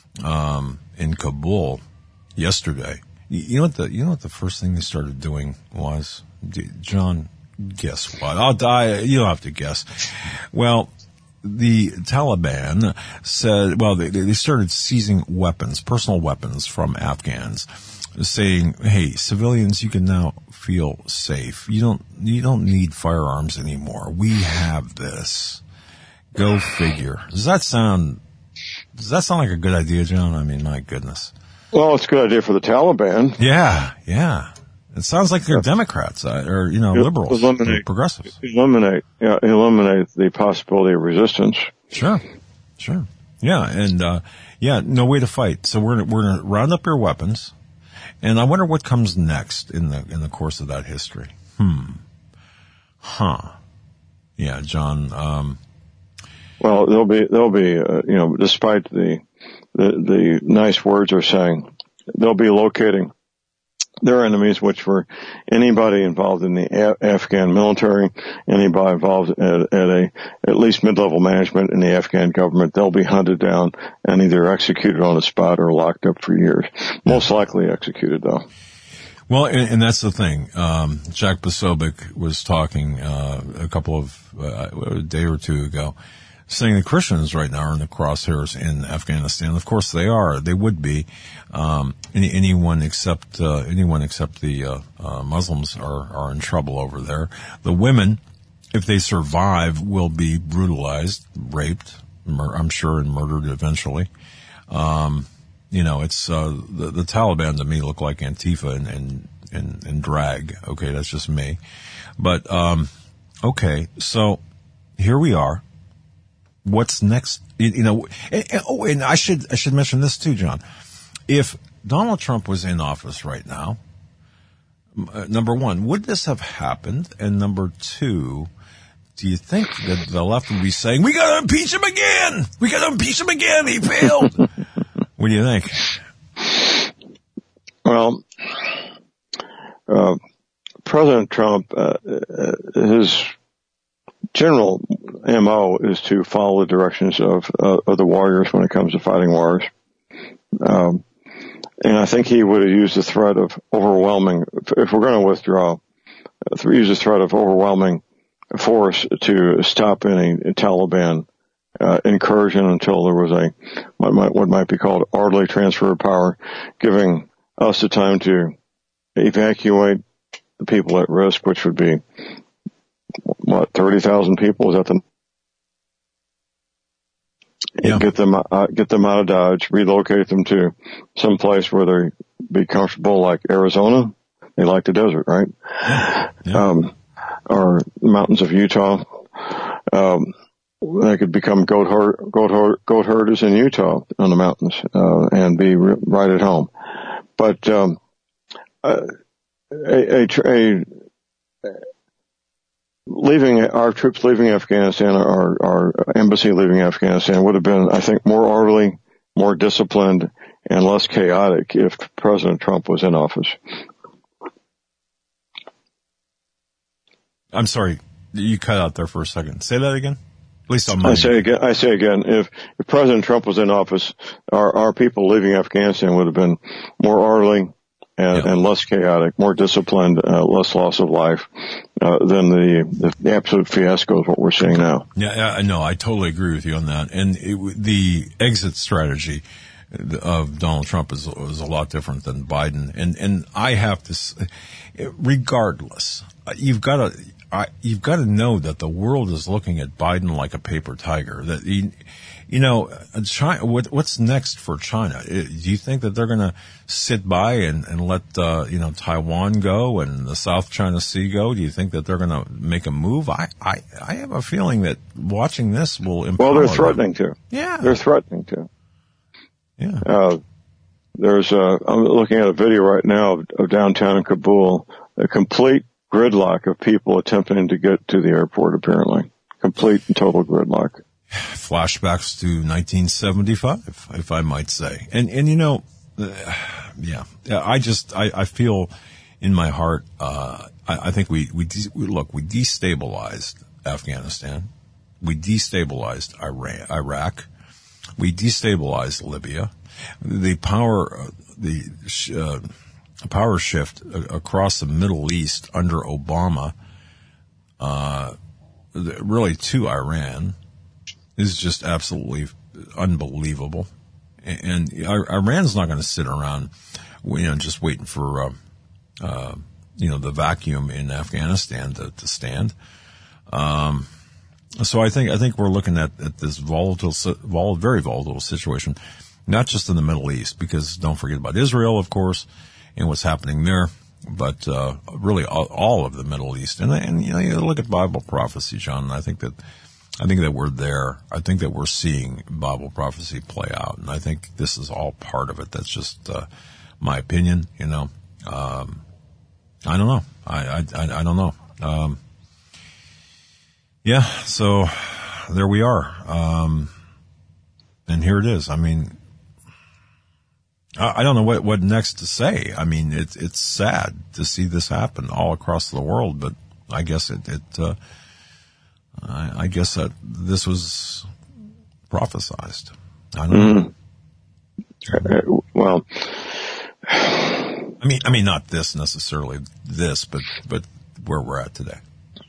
in Kabul yesterday, you know what the first thing they started doing was? John, guess what? I'll die. You don't have to guess. Well, the Taliban said, well, they started seizing weapons, personal weapons from Afghans, saying, hey, civilians, you can now feel safe. You don't need firearms anymore. We have this. Go figure. Does that sound like a good idea, John? I mean, my goodness. Well, it's a good idea for the Taliban. Yeah. It sounds like they're Democrats or liberals, progressives. Eliminate the possibility of resistance. Sure. Yeah, and no way to fight. So we're gonna round up your weapons, and I wonder what comes next in the course of that history. Yeah, John. Well, there'll be despite the nice words they're saying, they'll be locating their enemies, which were anybody involved in the Afghan military, anybody involved at least mid-level management in the Afghan government. They'll be hunted down and either executed on the spot or locked up for years. Most likely executed, though. Well, and that's the thing. Jack Posobiec was talking a day or two ago, saying the Christians right now are in the crosshairs in Afghanistan. Of course they are. They would be. Anyone except the Muslims are in trouble over there. The women, if they survive, will be brutalized, raped, I'm sure, and murdered eventually. It's the Taliban to me look like Antifa and drag. Okay, that's just me. But okay, so here we are. What's next? And I should mention this too, John. If Donald Trump was in office right now, number one, would this have happened? And number two, do you think that the left would be saying, we got to impeach him again? We got to impeach him again. He failed. What do you think? Well, President Trump, his general MO is to follow the directions of the warriors when it comes to fighting wars. And I think he would have used the threat of overwhelming, if we're going to withdraw, use the threat of overwhelming force to stop any Taliban incursion until there was what might be called orderly transfer of power, giving us the time to evacuate the people at risk, which would be 30,000 people? Is that the? Yeah. Get them out of Dodge, relocate them to some place where they be comfortable, like Arizona. They like the desert, right? Yeah. Or mountains of Utah. They could become goat herders in Utah on the mountains, and be right at home. But, our troops leaving Afghanistan, our embassy leaving Afghanistan would have been, I think, more orderly, more disciplined, and less chaotic if President Trump was in office. I'm sorry, you cut out there for a second. Say that again. At least on my I say again, if President Trump was in office, our people leaving Afghanistan would have been more orderly and less chaotic, more disciplined, less loss of life than the absolute fiasco of what we're seeing now. Yeah, no, I totally agree with you on that. And the exit strategy of Donald Trump is a lot different than Biden. And I have to, regardless, you've got to know that the world is looking at Biden like a paper tiger. That China. What's next for China? Do you think that they're going to sit by and let Taiwan go and the South China Sea go? Do you think that they're going to make a move? I have a feeling that watching this will empower. Well, they're threatening to. Yeah, they're threatening to. Yeah. I'm looking at a video right now of downtown in Kabul, a complete gridlock of people attempting to get to the airport, apparently. Complete and total gridlock. Flashbacks to 1975, if I might say. And I feel in my heart, I think we destabilized Afghanistan. We destabilized Iraq. We destabilized Libya. The power shift across the Middle East under Obama, really to Iran, is just absolutely unbelievable. And Iran's not going to sit around, just waiting for, the vacuum in Afghanistan to stand. So I think we're looking at this very volatile situation, not just in the Middle East, because don't forget about Israel, of course, and what's happening there, but really all of the Middle East. And you look at Bible prophecy, John, and I think that we're there. I think that we're seeing Bible prophecy play out, and I think this is all part of it. That's just my opinion. I don't know. I don't know. Yeah, so there we are. And here it is. I mean, I don't know what next to say. I mean, it's sad to see this happen all across the world, but I guess I guess that this was prophesized. I don't know. Well, I mean, not this necessarily, but where we're at today.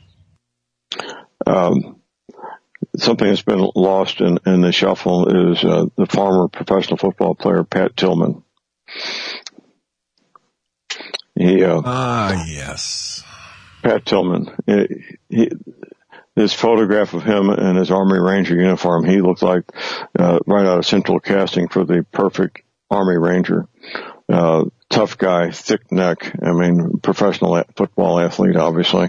Something that's been lost in the shuffle is the former professional football player Pat Tillman. Yes, Pat Tillman. This photograph of him in his Army Ranger uniform, he looked like right out of central casting for the perfect Army Ranger. Tough guy, thick neck. I mean, professional football athlete, obviously.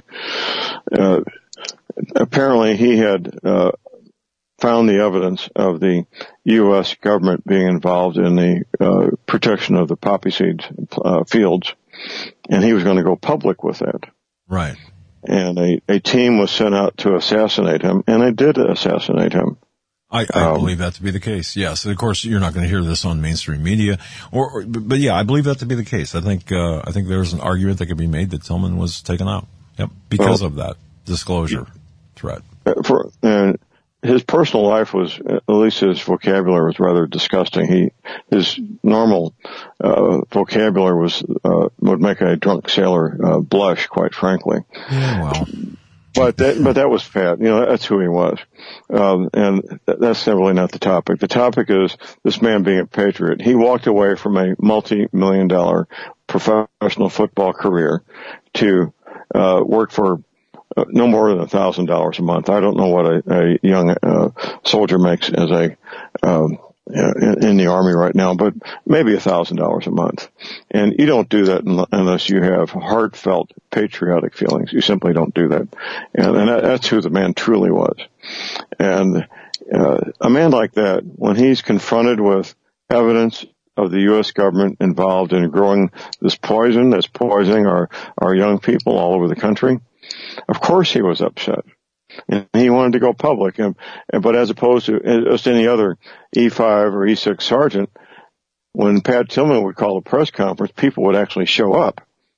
Apparently he had found the evidence of the U.S. government being involved in the protection of the poppy seed fields, and he was going to go public with that. Right. And a team was sent out to assassinate him, and they did assassinate him. I believe that to be the case. Yes, of course you're not going to hear this on mainstream media, but yeah, I believe that to be the case. I think there's an argument that could be made that Tillman was taken out. Yep, because of that disclosure threat. And his personal life was, at least his vocabulary was rather disgusting. His normal vocabulary would make a drunk sailor blush, quite frankly. Yeah, well. But that was Pat. That's who he was. And that's really not the topic. The topic is this man being a patriot. He walked away from a multi-million-dollar professional football career to work for no more than $1,000 a month. I don't know what a young soldier makes as in the Army right now, but maybe $1,000 a month. And you don't do that unless you have heartfelt patriotic feelings. You simply don't do that. And that's who the man truly was. And a man like that, when he's confronted with evidence of the U.S. government involved in growing this poison that's poisoning our young people all over the country, of course he was upset. And he wanted to go public. But as opposed to just any other E5 or E6 sergeant, when Pat Tillman would call a press conference, people would actually show up.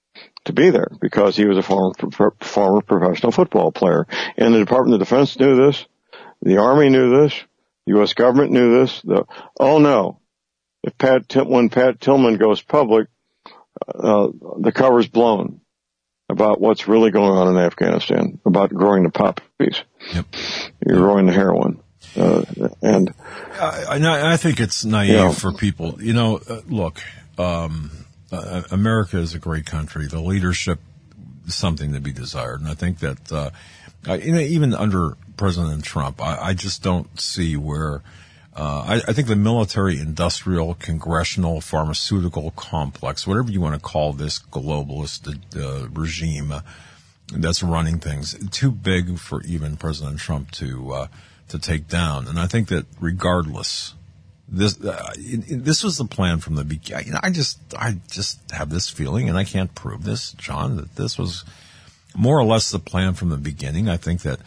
to be there because he was a former professional football player. And the Department of Defense knew this. The Army knew this. The U.S. government knew this. Oh no. When Pat Tillman goes public, the cover's blown about what's really going on in Afghanistan, about growing the poppies. Yep. You're growing the heroin. And I think it's naive for people. Look, America is a great country. The leadership is something to be desired. And I think that, even under President Trump, I just don't see where, I think the military, industrial, congressional, pharmaceutical complex, whatever you want to call this globalist regime that's running things, too big for even President Trump to take down. And I think that regardless, this was the plan from the beginning. I just have this feeling, and I can't prove this, John, that this was more or less the plan from the beginning. I think that,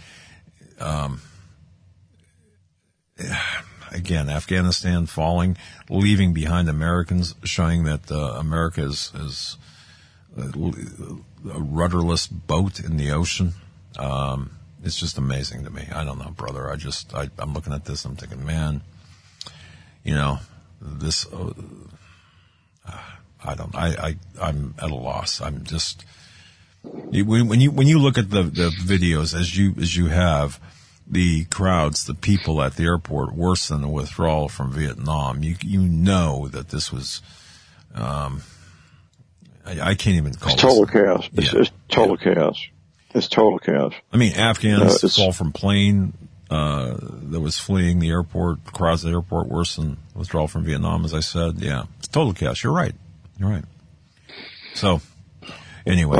again, Afghanistan falling, leaving behind Americans, showing that America is a rudderless boat in the ocean. It's just amazing to me. I don't know, brother. I'm looking at this. I'm thinking, man, this. I'm at a loss. I'm just when you look at the videos as you have. The crowds, the people at the airport, worse than the withdrawal from Vietnam. You know that this was, I can't even call it. It's total chaos. It's total chaos. It's total chaos. I mean, Afghans fall from plane, that was fleeing the airport, crowds at the airport, worse than withdrawal from Vietnam, as I said. Yeah. It's total chaos. You're right. So, anyway.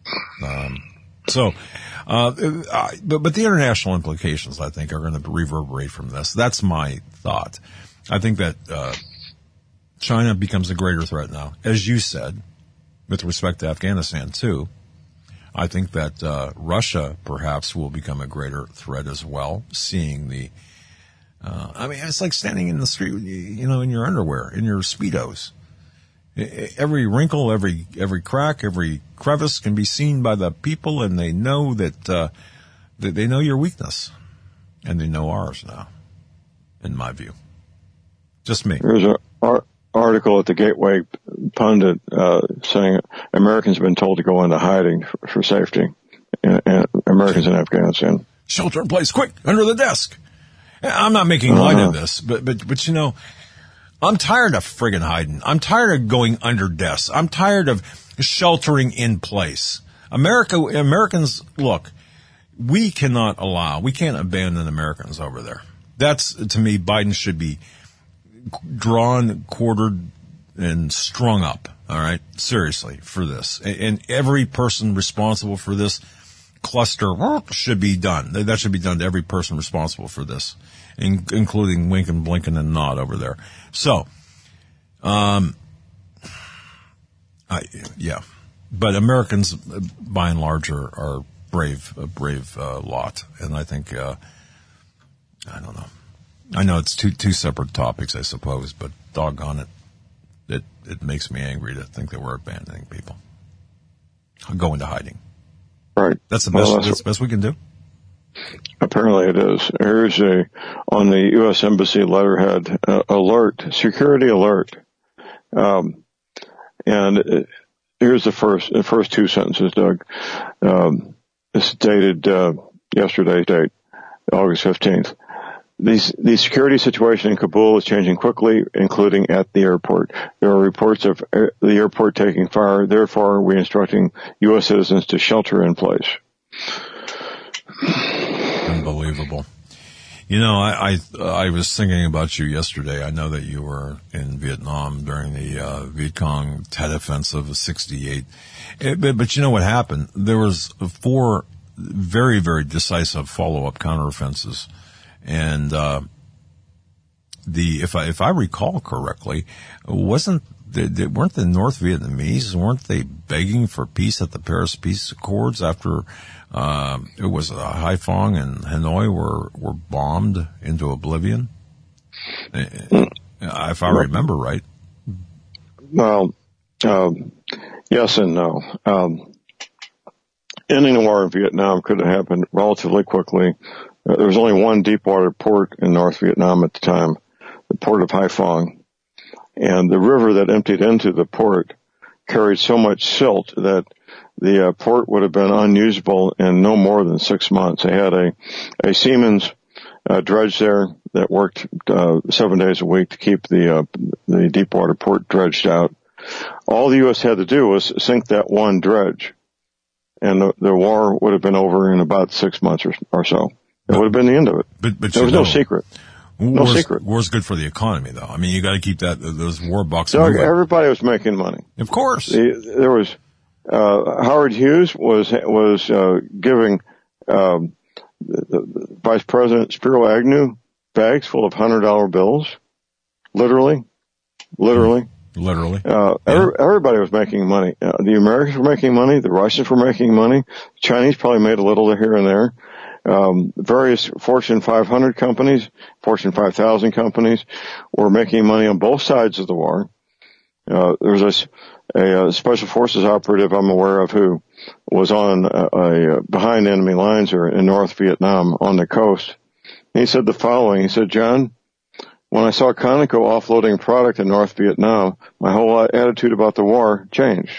But the international implications, I think, are going to reverberate from this. That's my thought. I think that China becomes a greater threat now, as you said, with respect to Afghanistan too. I think that Russia perhaps will become a greater threat as well. Seeing the, it's like standing in the street, in your underwear, in your Speedos. Every wrinkle, every crack, every crevice can be seen by the people, and they know that they know your weakness, and they know ours now. In my view, just me. There's an article at the Gateway Pundit saying Americans have been told to go into hiding for safety. And Americans in Afghanistan, shelter in place, quick, under the desk. I'm not making light of this, but I'm tired of friggin' hiding. I'm tired of going under desks. I'm tired of sheltering in place. Americans, look, we can't abandon Americans over there. That's, to me, Biden should be drawn, quartered, and strung up, all right? Seriously, for this. And every person responsible for this cluster should be done. That should be done to every person responsible for this, including Winkin, Blinken, and Nod over there. So, but Americans, by and large, are a brave lot, and I think, I don't know. I know it's two separate topics, I suppose, but doggone it, it makes me angry to think that we're abandoning people. I'll go into hiding. Right. That's the best we can do. Apparently it is. Here's on the U.S. Embassy letterhead, security alert. And here's the first two sentences, Doug. It's dated, yesterday's date, August 15th. The security situation in Kabul is changing quickly, including at the airport. There are reports of the airport taking fire. Therefore, we're instructing U.S. citizens to shelter in place. Unbelievable. I was thinking about you yesterday. I know that you were in Vietnam during the Viet Cong Tet Offensive of '68. But you know what happened? There was 4 very, very decisive follow-up counteroffensives. And if I recall correctly, weren't the North Vietnamese, weren't they begging for peace at the Paris Peace Accords after it was Haiphong and Hanoi were bombed into oblivion? If I remember right. Well, Yes and no. Ending the war in Vietnam could have happened relatively quickly. There was only one deep-water port in North Vietnam at the time, the port of Haiphong. And the river that emptied into the port carried so much silt that the port would have been unusable in no more than 6 months. They had a Siemens dredge there that worked 7 days a week to keep the deep-water port dredged out. All the U.S. had to do was sink that one dredge, and the war would have been over in about 6 months or so. It would have been the end of it. But there was no secret. No secret. War's good for the economy, though. I mean, you got to keep those war bucks. Doug, everybody was making money. Of course. There was Howard Hughes was giving the Vice President Spiro Agnew bags full of $100 bills, literally. Everybody was making money. The Americans were making money. The Russians were making money. The Chinese probably made a little here and there. Various Fortune 500 companies, Fortune 5000 companies were making money on both sides of the war. There was a special forces operative I'm aware of who was on behind enemy lines or in North Vietnam on the coast. And he said the following. He said, John, when I saw Conoco offloading product in North Vietnam, my whole attitude about the war changed.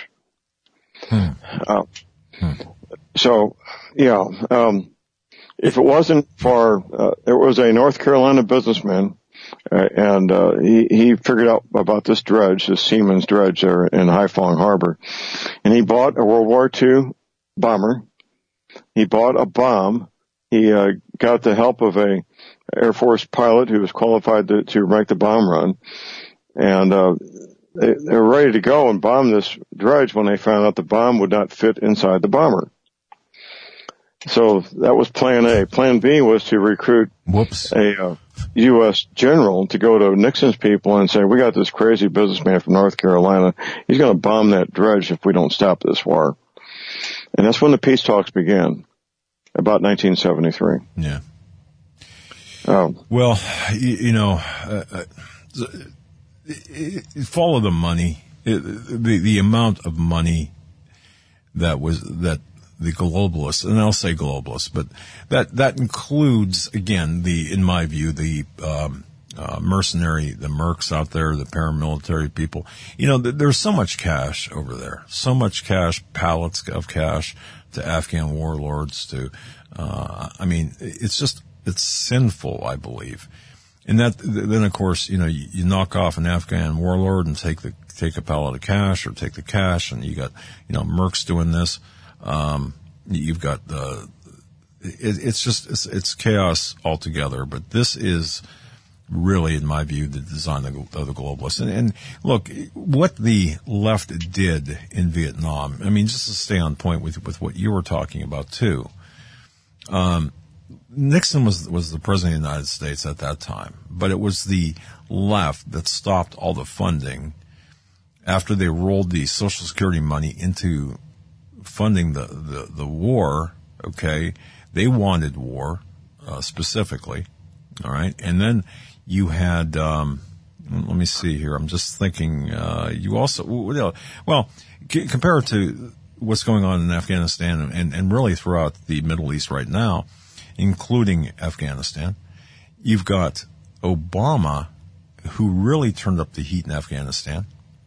So, yeah, if it wasn't for, there was a North Carolina businessman, and he figured out about this dredge, this Siemens dredge there in Haiphong Harbor, and he bought a World War II bomber. He bought a bomb. He got the help of a Air Force pilot who was qualified to make the bomb run, and they were ready to go and bomb this dredge when they found out the bomb would not fit inside the bomber. So that was plan A. Plan B was to recruit a U.S. general to go to Nixon's people and say, we got this crazy businessman from North Carolina. He's going to bomb that dredge if we don't stop this war. And that's when the peace talks began, about 1973. Yeah. Well, follow the money. The amount of money that the globalists, and I'll say globalists, but that includes, again, in my view, the mercenary, the mercs out there, the paramilitary people. There's so much cash over there, so much cash, pallets of cash to Afghan warlords it's sinful, I believe. And then of course, you knock off an Afghan warlord and take a pallet of cash or take the cash, and you got, mercs doing this. You've got it's chaos altogether, but this is really, in my view, the design of the globalists. And look, what the left did in Vietnam, I mean, just to stay on point with what you were talking about too, Nixon was the president of the United States at that time, but it was the left that stopped all the funding after they rolled the Social Security money into funding the war. Okay, they wanted war specifically. All right, and then you had let me see here. I'm just thinking. You also compare it to what's going on in Afghanistan and really throughout the Middle East right now, including Afghanistan. You've got Obama, who really turned up the heat in Afghanistan.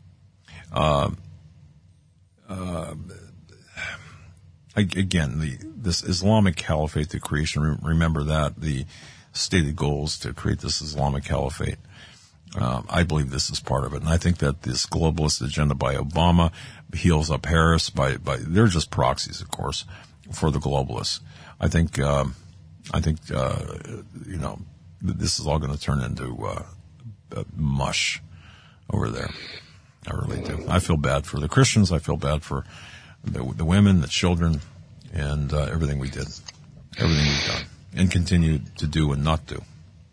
Again, this Islamic Caliphate, the creation, remember that, the stated goals to create this Islamic Caliphate. I believe this is part of it. And I think that this globalist agenda by Obama heals up Harris they're just proxies, of course, for the globalists. I think this is all going to turn into mush over there. I really do. I feel bad for the Christians. I feel bad for the women, the children, and everything we did, everything we've done, and continue to do and not do.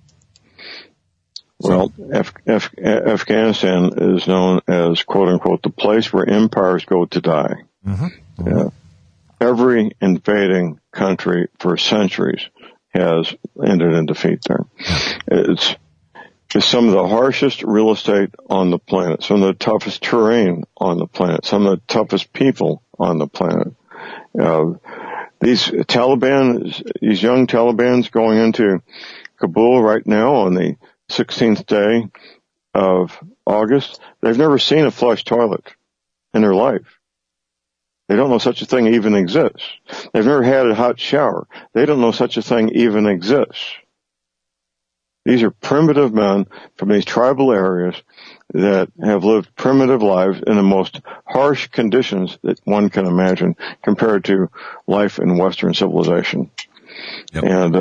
Well, Afghanistan is known as, quote unquote, the place where empires go to die. Mm-hmm. Mm-hmm. Every invading country for centuries has ended in defeat there. is some of the harshest real estate on the planet, some of the toughest terrain on the planet, some of the toughest people on the planet. These young Talibans going into Kabul right now on the 16th day of August, they've never seen a flush toilet in their life. They don't know such a thing even exists. They've never had a hot shower. They don't know such a thing even exists. These are primitive men from these tribal areas that have lived primitive lives in the most harsh conditions that one can imagine compared to life in Western civilization. Yep. And,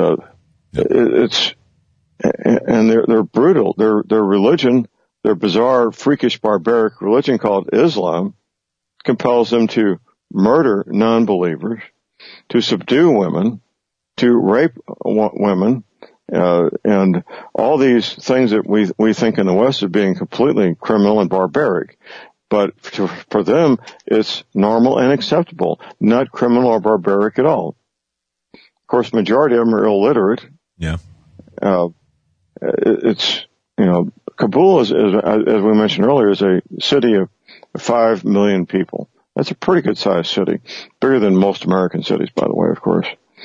they're brutal. Their religion, their bizarre, freakish, barbaric religion called Islam compels them to murder non-believers, to subdue women, to rape women, and all these things that we think in the West of being completely criminal and barbaric. But for them, it's normal and acceptable, not criminal or barbaric at all. Of course, majority of them are illiterate. Yeah. Kabul is, as we mentioned earlier, is a city of 5 million people. That's a pretty good sized city. Bigger than most American cities, by the way, of course.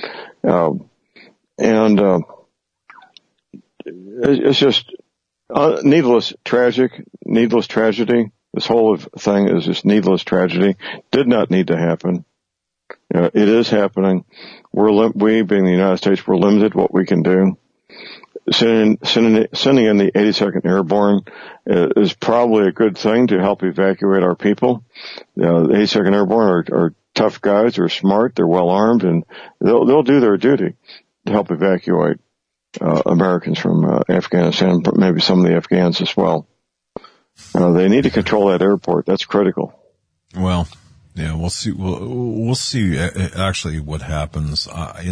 It's just needless tragedy. This whole thing is just needless tragedy. Did not need to happen. It is happening. We, being the United States, we're limited what we can do. Sending in the 82nd Airborne is probably a good thing to help evacuate our people. The 82nd Airborne are tough guys. They're smart. They're well armed, and they'll do their duty to help evacuate Americans from Afghanistan, but maybe some of the Afghans as well. They need to control that airport. That's critical. Well, yeah, we'll see. We'll see actually what happens.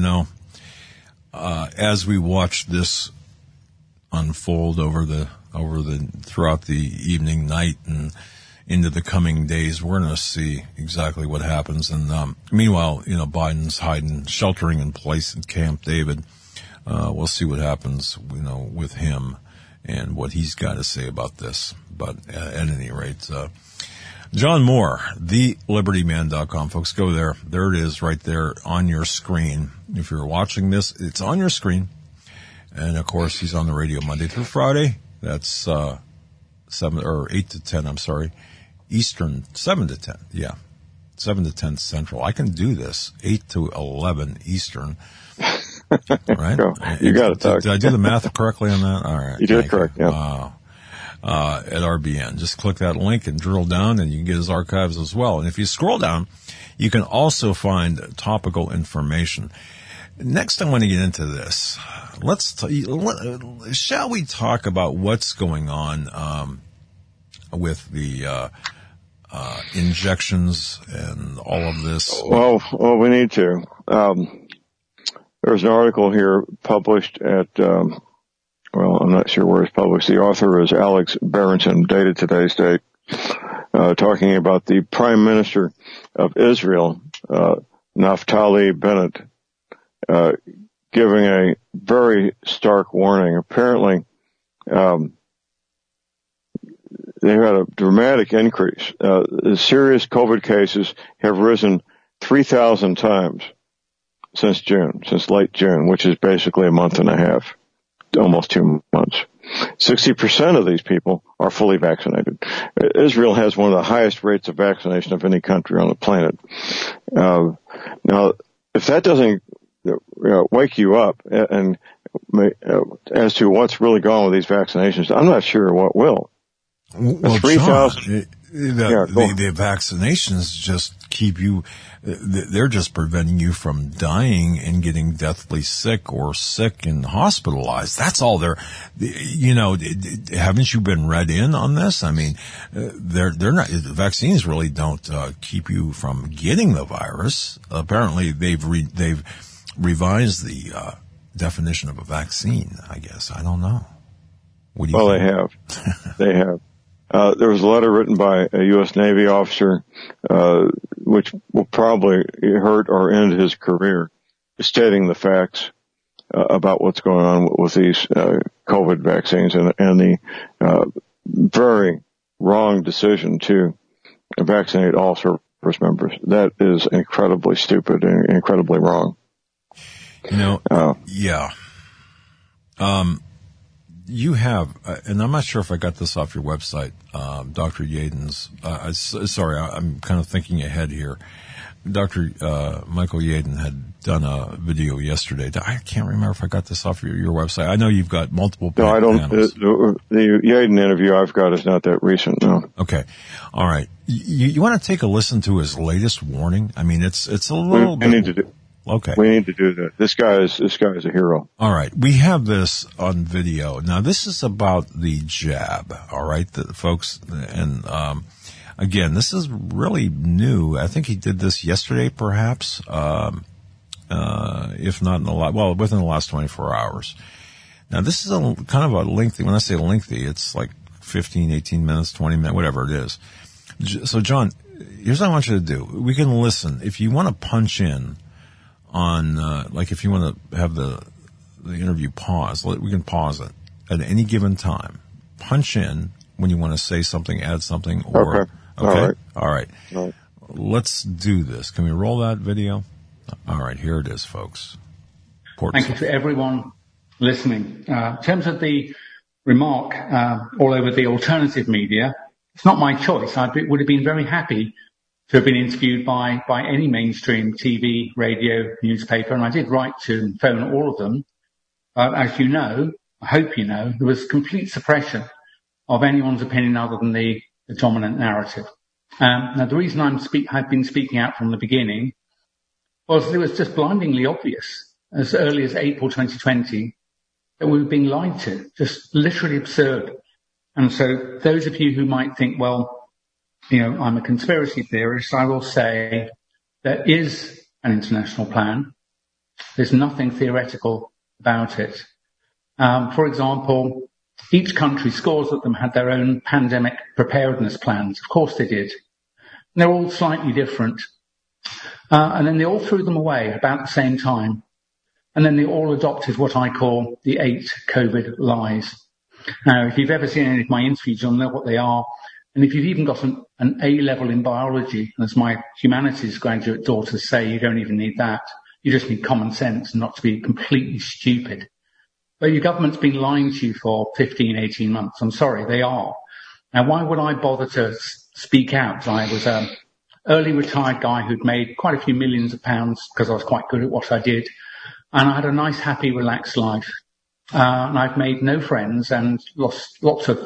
As we watch this unfold throughout the evening, night, and into the coming days, we're going to see exactly what happens. And meanwhile, Biden's sheltering in place in Camp David. We'll see what happens, with him and what he's got to say about this. But at any rate, John Moore, thelibertyman.com. Folks, go there. There it is right there on your screen. If you're watching this, it's on your screen. And of course, he's on the radio Monday through Friday. That's 8 to 10, I'm sorry. Eastern, 7 to 10. Yeah. 7 to 10 Central. I can do this. 8 to 11 Eastern. Right? You got it, Doug. Did I do the math correctly on that? All right. You did it correct, yeah. Wow. At RBN. Just click that link and drill down, and you can get his archives as well. And if you scroll down, you can also find topical information. Next, I want to get into this. Shall we talk about what's going on with the injections and all of this? Well, we need to. There's an article here published at, I'm not sure where it's published. The author is Alex Berenson, dated today's date, talking about the Prime Minister of Israel, Naftali Bennett, giving a very stark warning. Apparently, they've had a dramatic increase. The serious COVID cases have risen 3,000 times since late June, which is basically a month and a half, almost 2 months. 60% of these people are fully vaccinated. Israel has one of the highest rates of vaccination of any country on the planet. Now, if that doesn't wake you up and as to what's really going on with these vaccinations, I'm not sure what will. Well, 3,000. The vaccinations just keep you, they're just preventing you from dying and getting deathly sick or sick and hospitalized. That's all haven't you been read in on this? I mean, they're not, vaccines really don't, keep you from getting the virus. Apparently they've revised the, definition of a vaccine, I guess. I don't know. What do you think? They have. They have. There was a letter written by a U.S. Navy officer, which will probably hurt or end his career, stating the facts. about what's going on with these COVID vaccines and the very wrong decision to vaccinate all service members. That is incredibly stupid and incredibly wrong. Yeah. You have, and I'm not sure if I got this off your website, Dr. Yaden's, sorry, I'm kind of thinking ahead here. Dr. Michael Yaden had done a video yesterday. I can't remember if I got this off your website. I know you've got multiple panels. No, I don't. The Yaden interview I've got is not that recent, no. Okay. All right. You want to take a listen to his latest warning? I mean, it's a little bit. We need to do. Okay. We need to do that. This guy is a hero. All right. We have this on video. Now, this is about the jab. All right, folks. And, again, this is really new. I think he did this yesterday, perhaps, if not within the last 24 hours. Now, this is kind of a lengthy, when I say lengthy, it's like 15, 18 minutes, 20 minutes, whatever it is. So, John, here's what I want you to do. We can listen. If you want to punch in on, if you want to have the interview pause, we can pause it at any given time. Punch in when you want to say something, add something, or... Okay. All right. Let's do this. Can we roll that video? All right, here it is, folks. Thank you to everyone listening. In terms of the remark all over the alternative media, it's not my choice. I would have been very happy to have been interviewed by any mainstream TV, radio, newspaper, and I did write to and phone all of them. As you know, I hope you know, there was complete suppression of anyone's opinion other than the dominant narrative. Now, the reason I've been speaking out from the beginning was it was just blindingly obvious as early as April 2020 that we were being lied to, just literally absurd. And so those of you who might think, well, I'm a conspiracy theorist, I will say there is an international plan. There's nothing theoretical about it. For example, each country, scores of them, had their own pandemic preparedness plans. Of course they did. And they're all slightly different. And then they all threw them away about the same time. And then they all adopted what I call the 8 COVID lies. Now, if you've ever seen any of my interviews, you'll know what they are. And if you've even got an A level in biology, as my humanities graduate daughters say, you don't even need that. You just need common sense and not to be completely stupid. But your government's been lying to you for 15, 18 months. I'm sorry, they are. Now, why would I bother to speak out? I was an early retired guy who'd made quite a few millions of pounds because I was quite good at what I did. And I had a nice, happy, relaxed life. And I've made no friends and lost lots of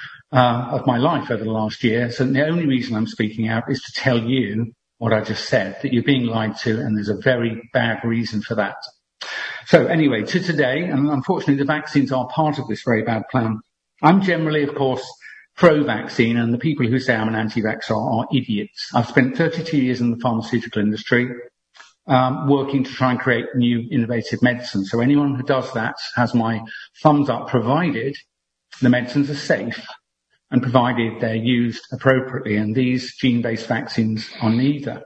my life over the last year. So the only reason I'm speaking out is to tell you what I just said, that you're being lied to, and there's a very bad reason for that. So anyway, to today, and unfortunately the vaccines are part of this very bad plan. I'm generally, of course, pro-vaccine, and the people who say I'm an anti-vaxxer are idiots. I've spent 32 years in the pharmaceutical industry, working to try and create new innovative medicines. So anyone who does that has my thumbs up, provided the medicines are safe and provided they're used appropriately. And these gene-based vaccines are neither.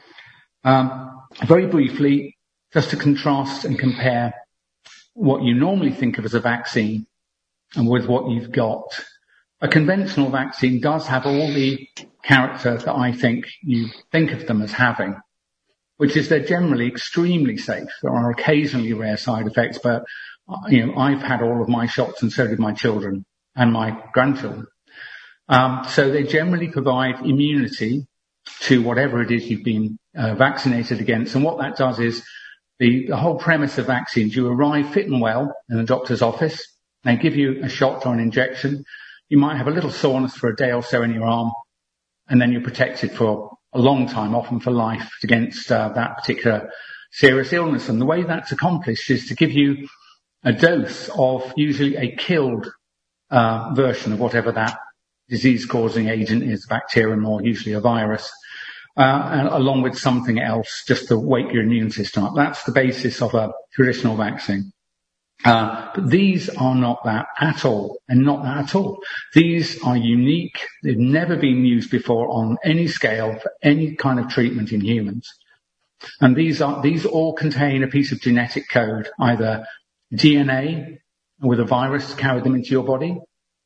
Very briefly, just to contrast and compare what you normally think of as a vaccine and with what you've got. A conventional vaccine does have all the character that I think you think of them as having, which is they're generally extremely safe. There are occasionally rare side effects, but I've had all of my shots, and so did my children and my grandchildren. So they generally provide immunity to whatever it is you've been vaccinated against. And what that does is the whole premise of vaccines, you arrive fit and well in the doctor's office. They give you a shot or an injection. You might have a little soreness for a day or so in your arm, and then you're protected for a long time, often for life, against that particular serious illness. And the way that's accomplished is to give you a dose of usually a killed version of whatever that disease-causing agent is, bacterium or usually a virus, and along with something else just to wake your immune system up. That's the basis of a traditional vaccine. But these are not that at all, and not that at all. These are unique. They've never been used before on any scale for any kind of treatment in humans. And these all contain a piece of genetic code, either DNA with a virus to carry them into your body,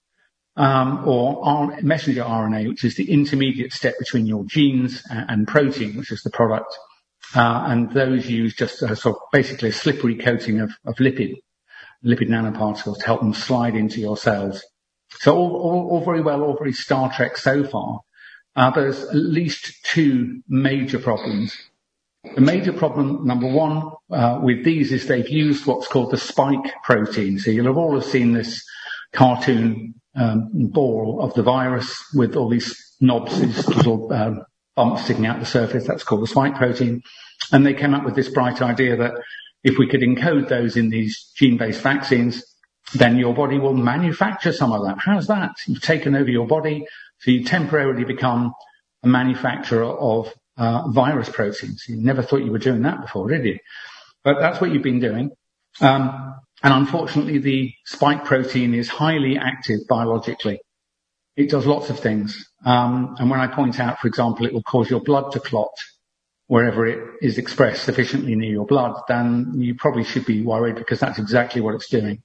or messenger RNA, which is the intermediate step between your genes and protein, which is the product. And those use just sort of basically a slippery coating of lipid nanoparticles to help them slide into your cells. So all very well, all very Star Trek so far. But there's at least two major problems. The major problem, number one, with these is they've used what's called the spike protein. So you'll have all seen this cartoon ball of the virus with all these knobs, these little bumps sticking out the surface. That's called the spike protein. And they came up with this bright idea that if we could encode those in these gene-based vaccines, then your body will manufacture some of that. How's that? You've taken over your body, so you temporarily become a manufacturer of virus proteins. You never thought you were doing that before, did you? But that's what you've been doing. And unfortunately, the spike protein is highly active biologically. It does lots of things. And when I point out, for example, it will cause your blood to clot wherever it is expressed sufficiently near your blood, then you probably should be worried, because that's exactly what it's doing.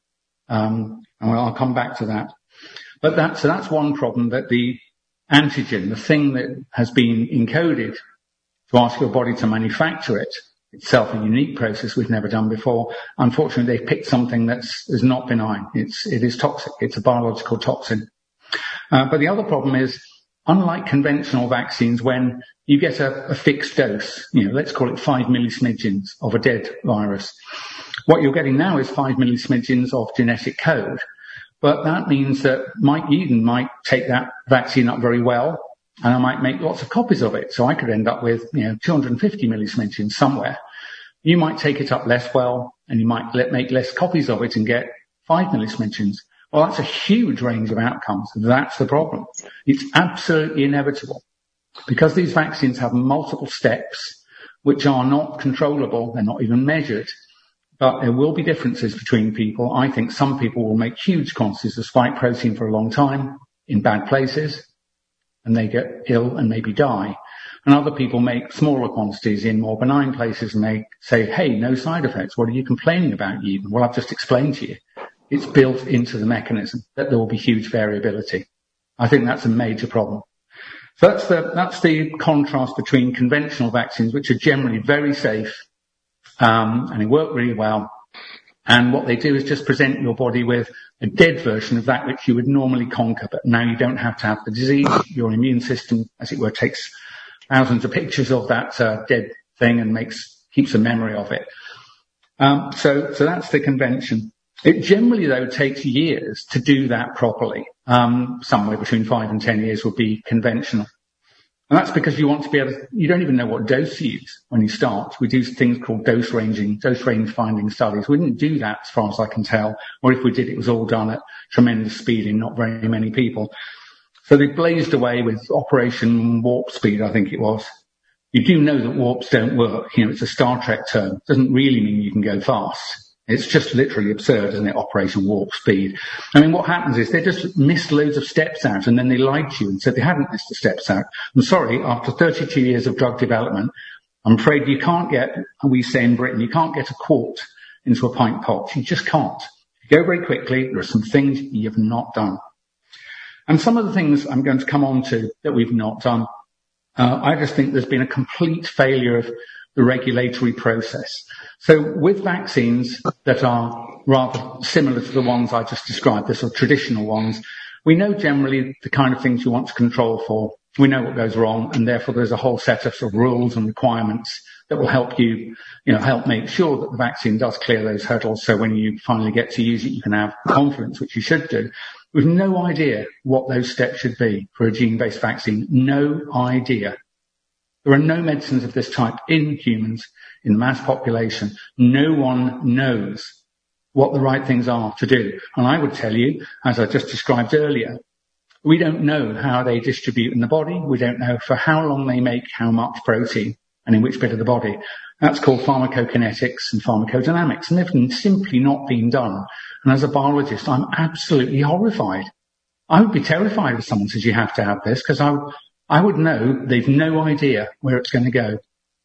And I'll come back to that. But that's one problem, that the antigen, the thing that has been encoded to ask your body to manufacture it, itself a unique process we've never done before. Unfortunately, they've picked something that is not benign. It is toxic. It's a biological toxin. But the other problem is, unlike conventional vaccines, when you get a fixed dose, let's call it 5 millismidgens of a dead virus, what you're getting now is 5 millismidgens of genetic code. But that means that Mike Eden might take that vaccine up very well, and I might make lots of copies of it. So I could end up with, 250 millismidgens somewhere. You might take it up less well, and you might make less copies of it and get 5 millismidgens. Well, that's a huge range of outcomes. That's the problem. It's absolutely inevitable. Because these vaccines have multiple steps, which are not controllable, they're not even measured, but there will be differences between people. I think some people will make huge quantities of spike protein for a long time in bad places, and they get ill and maybe die. And other people make smaller quantities in more benign places, and they say, hey, no side effects. What are you complaining about, Eden? Well, I've just explained to you. It's built into the mechanism that there will be huge variability. I think that's a major problem. So that's the contrast between conventional vaccines, which are generally very safe, and they work really well. And what they do is just present your body with a dead version of that which you would normally conquer. But now you don't have to have the disease. Your immune system, as it were, takes thousands of pictures of that dead thing and keeps a memory of it. So that's the convention. It generally, though, takes years to do that properly. Somewhere between 5 and 10 years would be conventional. And that's because you want to be able to, you don't even know what dose to use when you start. We do things called dose range finding studies. We didn't do that as far as I can tell. Or if we did, it was all done at tremendous speed in not very many people. So they blazed away with Operation Warp Speed, I think it was. You do know that warps don't work. It's a Star Trek term. It doesn't really mean you can go fast. It's just literally absurd, isn't it? Operation Warp Speed. I mean, what happens is they just missed loads of steps out, and then they lied to you and said they hadn't missed the steps out. I'm sorry, after 32 years of drug development, I'm afraid you can't get, we say in Britain, you can't get a quart into a pint pot. You just can't. If you go very quickly, there are some things you've not done. And some of the things I'm going to come on to that we've not done, I just think there's been a complete failure of the regulatory process. So with vaccines that are rather similar to the ones I just described, the sort of traditional ones, we know generally the kind of things you want to control for. We know what goes wrong, and therefore there's a whole set of sort of rules and requirements that will help you, help make sure that the vaccine does clear those hurdles. So when you finally get to use it, you can have confidence, which you should do. We've no idea what those steps should be for a gene-based vaccine. No idea. There are no medicines of this type in humans, in the mass population. No one knows what the right things are to do. And I would tell you, as I just described earlier, we don't know how they distribute in the body. We don't know for how long they make how much protein and in which bit of the body. That's called pharmacokinetics and pharmacodynamics, and they've simply not been done. And as a biologist, I'm absolutely horrified. I would be terrified if someone says you have to have this, because I would know they've no idea where it's going to go.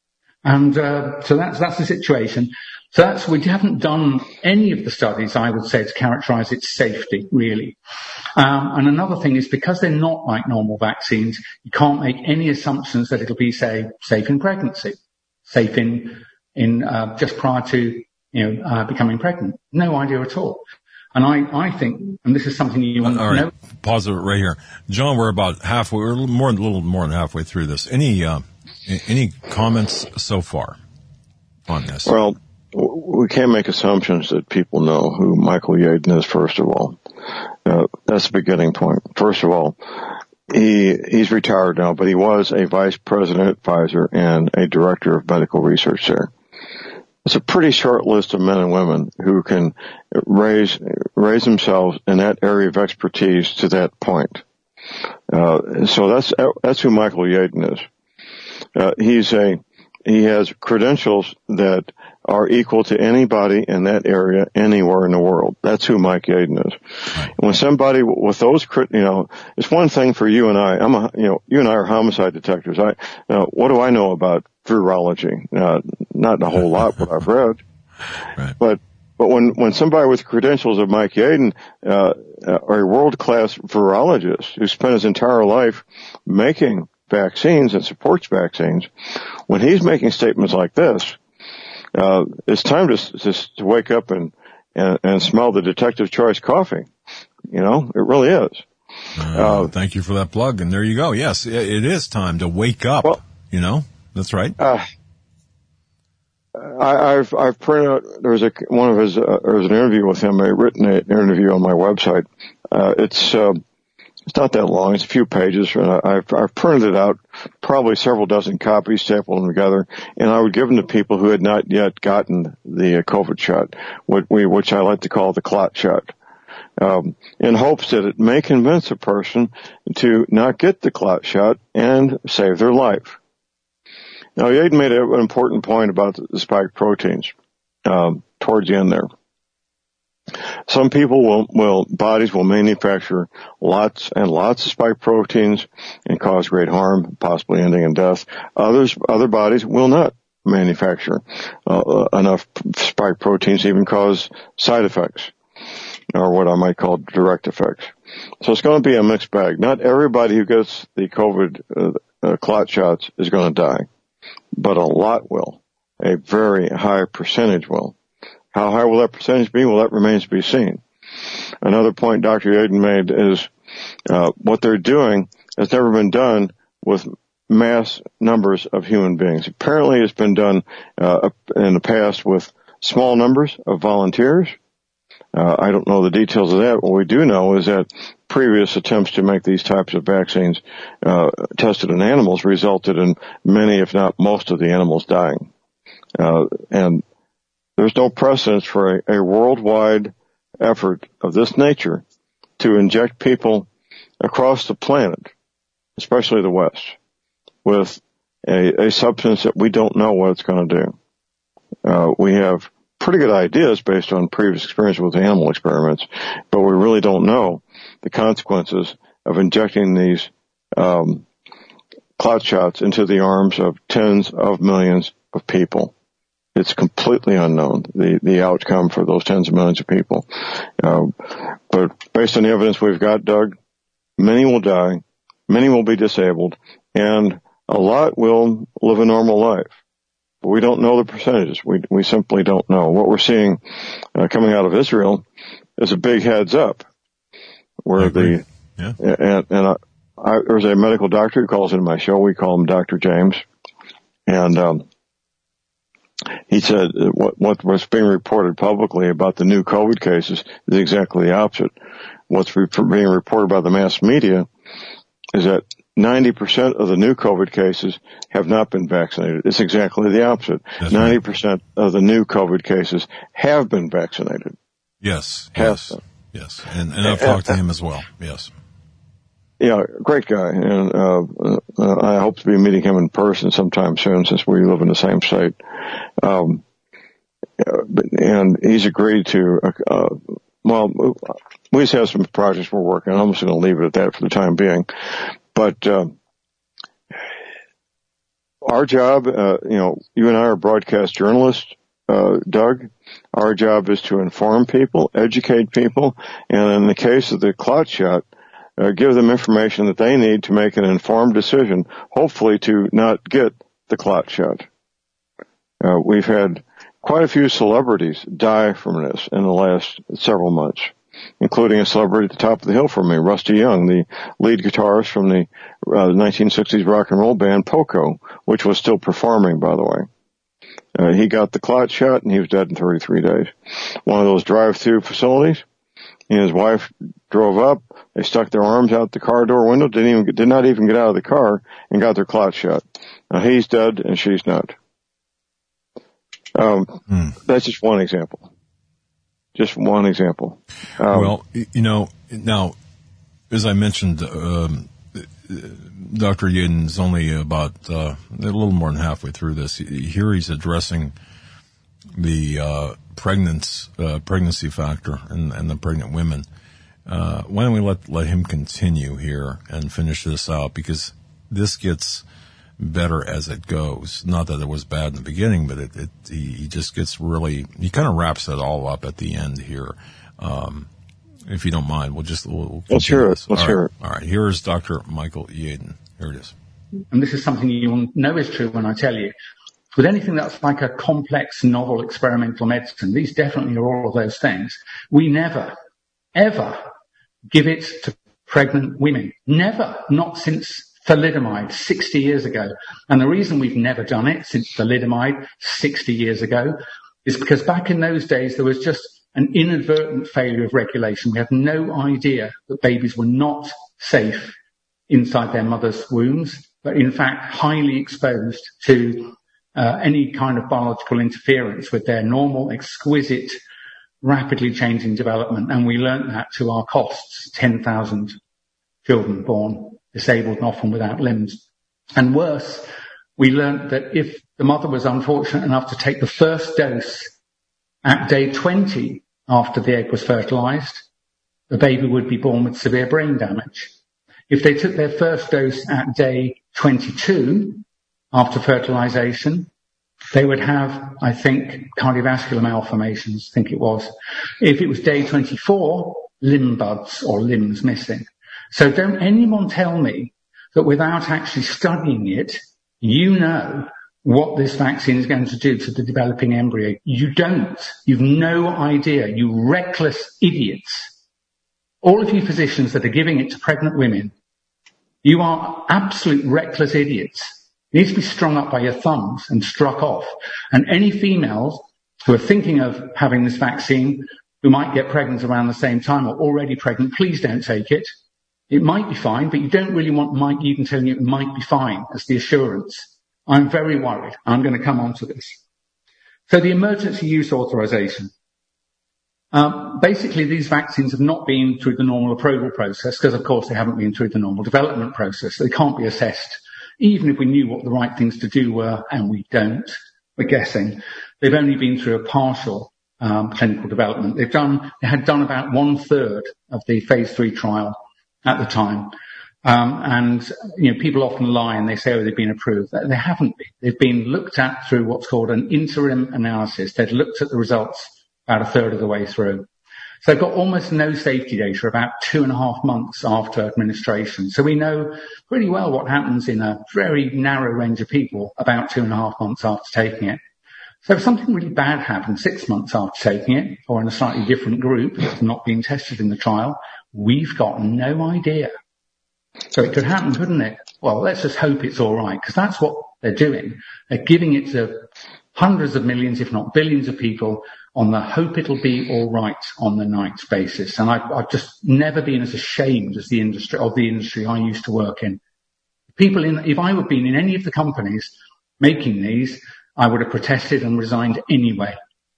And so that's the situation. So we haven't done any of the studies, I would say, to characterize its safety, really. And another thing is, because they're not like normal vaccines, you can't make any assumptions that it'll be, say, safe in pregnancy, safe in just prior to becoming pregnant. No idea at all. And I think, and this is something you want to know. Pause it right here. John, we're about halfway, we're a little more than halfway through this. Any comments so far on this? Well, we can't make assumptions that people know who Michael Yeadon is, first of all. That's the beginning point. First of all, he's retired now, but he was a vice president at Pfizer and a director of medical research there. It's a pretty short list of men and women who can raise themselves in that area of expertise to that point. So that's who Michael Yeadon is. He has credentials that are equal to anybody in that area anywhere in the world. That's who Mike Yeadon is. Right. When somebody with those, it's one thing for you and I. You and I are homicide detectives. What do I know about virology? Not a whole lot, what I've read. Right. But when somebody with credentials of Mike Yeadon, or a world-class virologist who spent his entire life making vaccines and supports vaccines, when he's making statements like this, it's time to wake up and smell the Detective Choice coffee. It really is. Thank you for that plug. And there you go. Yes, it is time to wake up. Well, that's right. I've printed out, there's an interview with him, a written interview on my website. It's not that long. It's a few pages. I've printed it out, probably several dozen copies, stapled them together, and I would give them to people who had not yet gotten the COVID shot, which I like to call the clot shot, in hopes that it may convince a person to not get the clot shot and save their life. Now, Yeadon made an important point about the spike proteins towards the end there. Some people bodies will manufacture lots and lots of spike proteins and cause great harm, possibly ending in death. Other bodies will not manufacture enough spike proteins to even cause side effects, or what I might call direct effects. So it's going to be a mixed bag. Not everybody who gets the COVID clot shots is going to die, but a lot will. A very high percentage will. How high will that percentage be? Well, that remains to be seen. Another point Dr. Yeadon made is what they're doing has never been done with mass numbers of human beings. Apparently it's been done in the past with small numbers of volunteers. I don't know the details of that. What we do know is that previous attempts to make these types of vaccines tested in animals resulted in many, if not most, of the animals dying. And there's no precedence for a worldwide effort of this nature to inject people across the planet, especially the West, with a substance that we don't know what it's going to do. We have pretty good ideas based on previous experience with animal experiments, but we really don't know the consequences of injecting these clot shots into the arms of tens of millions of people. It's completely unknown, the outcome for those tens of millions of people. But based on the evidence we've got, Doug, many will die, many will be disabled, and a lot will live a normal life. But we don't know the percentages. We simply don't know. What we're seeing coming out of Israel is a big heads up, where there's a medical doctor who calls into my show. We call him Dr. James, and he said what was being reported publicly about the new COVID cases is exactly the opposite. What's being reported by the mass media is that 90% of the new COVID cases have not been vaccinated. It's exactly the opposite. 90% of the new COVID cases have been vaccinated. Yes. And I've talked to him as well. Yes. Yeah, great guy. And I hope to be meeting him in person sometime soon, since we live in the same state. And he's agreed to, we just have some projects we're working on. I'm just going to leave it at that for the time being. But our job, you and I are broadcast journalists, Doug. Our job is to inform people, educate people, and in the case of the clot shot, give them information that they need to make an informed decision, hopefully to not get the clot shot. We've had quite a few celebrities die from this in the last several months, including a celebrity at the top of the hill for me, Rusty Young, the lead guitarist from the 1960s rock and roll band Poco, which was still performing, by the way. He got the clot shot and he was dead in 33 days. One of those drive-through facilities. He and his wife drove up. They stuck their arms out the car door window, did not even get out of the car, and got their clot shot. Now he's dead and she's not. That's just one example. Just one example. Well, now, as I mentioned, Dr. Yaden's only about a little more than halfway through this. Here he's addressing the pregnancy factor and the pregnant women. Why don't we let him continue here and finish this out, because this gets better as it goes. Not that it was bad in the beginning, but he just gets really, he kind of wraps it all up at the end here. If you don't mind, we'll let's hear it. Let's hear it. All right. Here is Dr. Michael Yaden. Here it is. And this is something you know is true when I tell you. With anything that's like a complex, novel experimental medicine, these definitely are all of those things. We never, ever give it to pregnant women. Never. Not since thalidomide 60 years ago. And the reason we've never done it since thalidomide 60 years ago is because back in those days there was just an inadvertent failure of regulation. We had no idea that babies were not safe inside their mother's wombs, but in fact highly exposed to any kind of biological interference with their normal, exquisite, rapidly changing development. And we learnt that to our costs, 10,000 children born disabled and often without limbs. And worse, we learnt that if the mother was unfortunate enough to take the first dose at day 20 after the egg was fertilized, the baby would be born with severe brain damage. If they took their first dose at day 22 after fertilization, they would have, I think, cardiovascular malformations, I think it was. If it was day 24, limb buds or limbs missing. So don't anyone tell me that without actually studying it, you know what this vaccine is going to do to the developing embryo. You don't. You've no idea. You reckless idiots. All of you physicians that are giving it to pregnant women, you are absolute reckless idiots. You need to be strung up by your thumbs and struck off. And any females who are thinking of having this vaccine, who might get pregnant around the same time or already pregnant, please don't take it. It might be fine, but you don't really want Mike Eden telling you it might be fine as the assurance. I'm very worried. I'm going to come on to this. So the emergency use authorization. Basically, these vaccines have not been through the normal approval process because, of course, they haven't been through the normal development process. They can't be assessed. Even if we knew what the right things to do were, and we don't, we're guessing. They've only been through a partial clinical development. They had done about 1/3 of the phase 3 trial at the time. People often lie and they say, they've been approved. They haven't been. They've been looked at through what's called an interim analysis. They've looked at the results about 1/3 of the way through. So they've got almost no safety data about 2.5 months after administration. So we know pretty well what happens in a very narrow range of people about 2.5 months after taking it. So if something really bad happened 6 months after taking it, or in a slightly different group that's not being tested in the trial, we've got no idea. So it could happen, couldn't it? Well, let's just hope it's all right, because that's what they're doing. They're giving it to hundreds of millions, if not billions of people on the hope it'll be all right on the night basis. And I've just never been as ashamed as the industry I used to work in. If I had been in any of the companies making these, I would have protested and resigned anyway.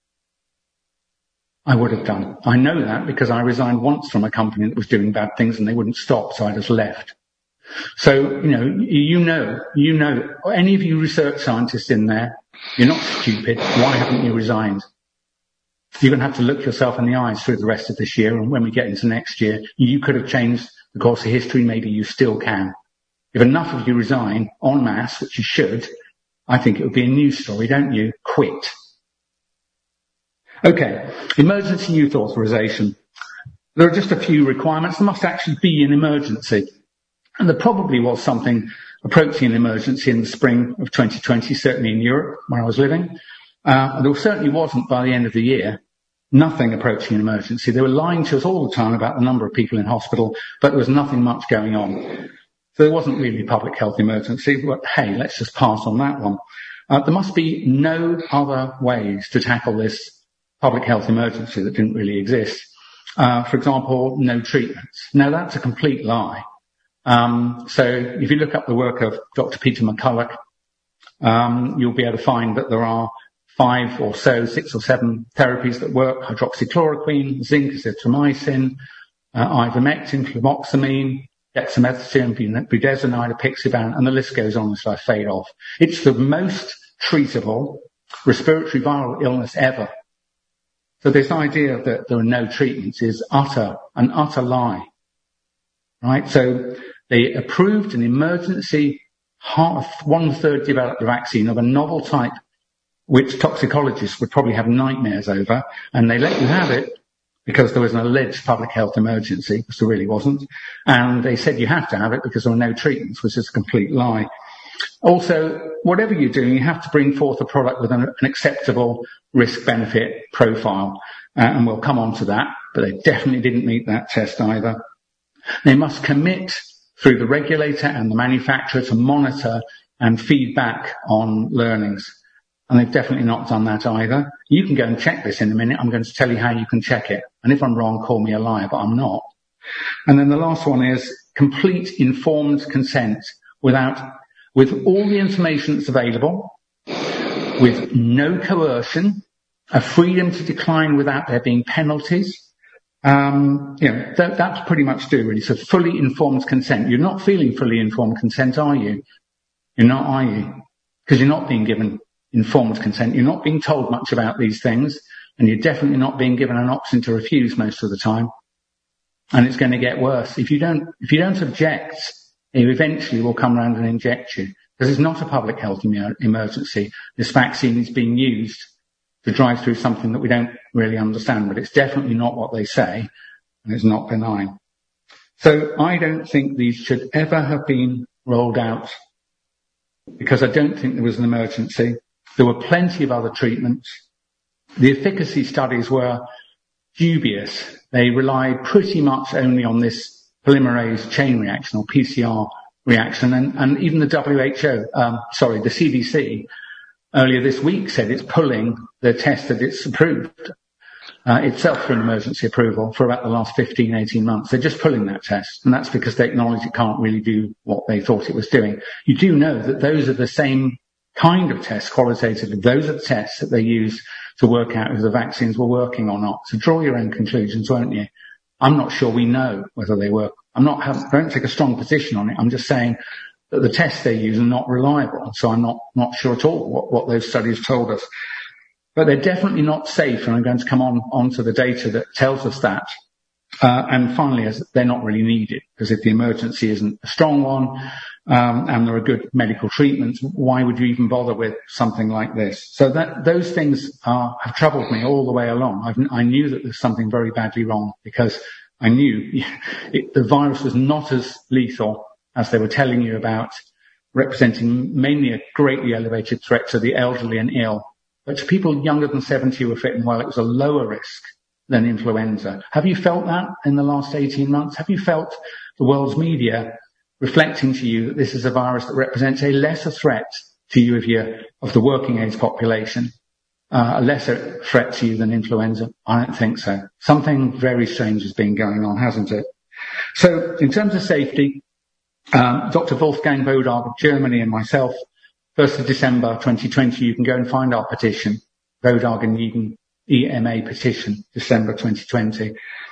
I would have done. I know that because I resigned once from a company that was doing bad things and they wouldn't stop, so I just left. So, you know, any of you research scientists in there, you're not stupid. Why haven't you resigned? You're going to have to look yourself in the eyes through the rest of this year, and when we get into next year, you could have changed the course of history. Maybe you still can. If enough of you resign en masse, which you should, I think it would be a news story, don't you? Quit. Okay, emergency use authorization. There are just a few requirements. There must actually be an emergency. And there probably was something approaching an emergency in the spring of 2020, certainly in Europe, where I was living. There certainly wasn't by the end of the year. Nothing approaching an emergency. They were lying to us all the time about the number of people in hospital, but there was nothing much going on. So there wasn't really a public health emergency, but hey, let's just pass on that one. There must be no other ways to tackle this public health emergency that didn't really exist. For example, no treatments. Now that's a complete lie. So if you look up the work of Dr. Peter McCulloch, you'll be able to find that there are 5 or so, 6 or 7 therapies that work: hydroxychloroquine, zinc, azithromycin, ivermectin, fluvoxamine, dexamethasone, budesonide, apixaban, and the list goes on as I fade off. It's the most treatable respiratory viral illness ever. So this idea that there are no treatments is an utter lie. Right? So they approved an emergency 1/3 developed vaccine of a novel type which toxicologists would probably have nightmares over, and they let you have it because there was an alleged public health emergency, because there really wasn't, and they said you have to have it because there were no treatments, which is a complete lie. Also, whatever you're doing, you have to bring forth a product with an acceptable risk-benefit profile, and we'll come on to that, but they definitely didn't meet that test either. They must commit through the regulator and the manufacturer to monitor and feedback on learnings. And they've definitely not done that either. You can go and check this in a minute. I'm going to tell you how you can check it. And if I'm wrong, call me a liar, but I'm not. And then the last one is complete informed consent with all the information that's available, with no coercion, a freedom to decline without there being penalties. That's pretty much do really. So fully informed consent. You're not feeling fully informed consent, are you? You're not, are you? Because you're not being given informed consent. You're not being told much about these things, and you're definitely not being given an option to refuse most of the time. And it's going to get worse. If you don't object, it eventually will come around and inject you. Because it's not a public health emergency. This vaccine is being used to drive through something that we don't really understand, but it's definitely not what they say, and it's not benign. So I don't think these should ever have been rolled out, because I don't think there was an emergency. There were plenty of other treatments. The efficacy studies were dubious. They relied pretty much only on this polymerase chain reaction, or PCR reaction, and even the the CDC, earlier this week said it's pulling the test that it's approved itself for an emergency approval for about the last 15, 18 months. They're just pulling that test, and that's because they acknowledge it can't really do what they thought it was doing. You do know that those are the same kind of tests qualitatively. Those are the tests that they use to work out if the vaccines were working or not. So draw your own conclusions, won't you? I'm not sure we know whether they work. I don't take a strong position on it. I'm just saying that the tests they use are not reliable. So I'm not sure at all what those studies told us. But they're definitely not safe, and I'm going to come on to the data that tells us that. And finally, they're not really needed, because if the emergency isn't a strong one, and there are good medical treatments, why would you even bother with something like this? So those things have troubled me all the way along. I knew that there's something very badly wrong, because I knew the virus was not as lethal as they were telling you about, representing mainly a greatly elevated threat to the elderly and ill. But to people younger than 70 who were fit and well, it was a lower risk than influenza. Have you felt that in the last 18 months? Have you felt the world's media reflecting to you that this is a virus that represents a lesser threat to you of the working age population, a lesser threat to you than influenza? I don't think so. Something very strange has been going on, hasn't it? So in terms of safety, Dr. Wolfgang Bodag of Germany and myself, 1st of December 2020, you can go and find our petition, Bodag and Eden EMA petition, December 2020.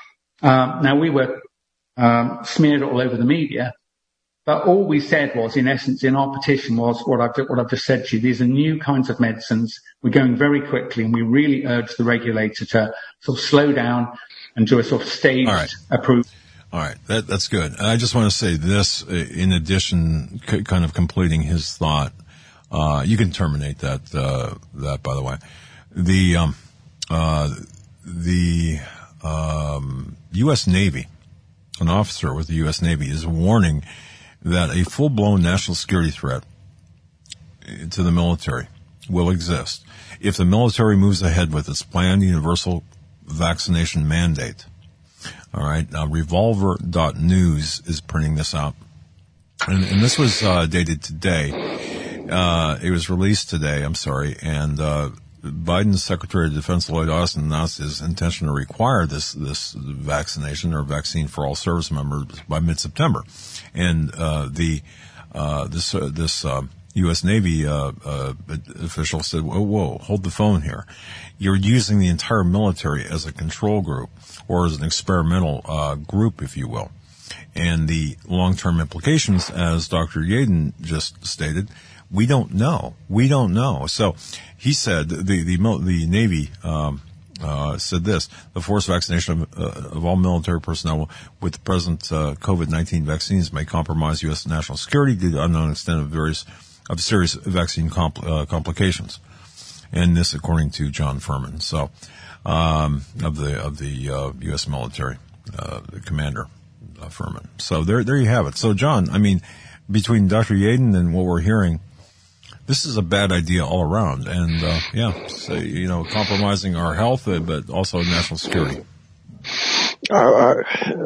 Now we were smeared all over the media, but all we said was, in essence, in our petition was what I've just said to you. These are new kinds of medicines. We're going very quickly, and we really urge the regulator to sort of slow down and do a sort of staged approval. All right, that's good. And I just want to say this, in addition, kind of completing his thought. You can terminate that, by the way. The U.S. Navy, an officer with the U.S. Navy is warning that a full-blown national security threat to the military will exist if the military moves ahead with its planned universal vaccination mandate. All right. Now, Revolver.news is printing this out. And this was dated today. It was released today, and Biden's Secretary of Defense Lloyd Austin announced his intention to require this vaccination or vaccine for all service members by mid-September. And this U.S. Navy official said, whoa, hold the phone here. You're using the entire military as a control group or as an experimental group, if you will. And the long-term implications, as Dr. Yaden just stated, we don't know. So he said, the Navy said this: the forced vaccination of all military personnel with the present COVID-19 vaccines may compromise U.S. national security due to unknown extent of serious vaccine complications. And this, according to John Furman, so of the U.S. military, the commander. Furman. So there you have it. So, John, I mean, between Dr. Yaden and what we're hearing, this is a bad idea all around. And, compromising our health, but also national security. I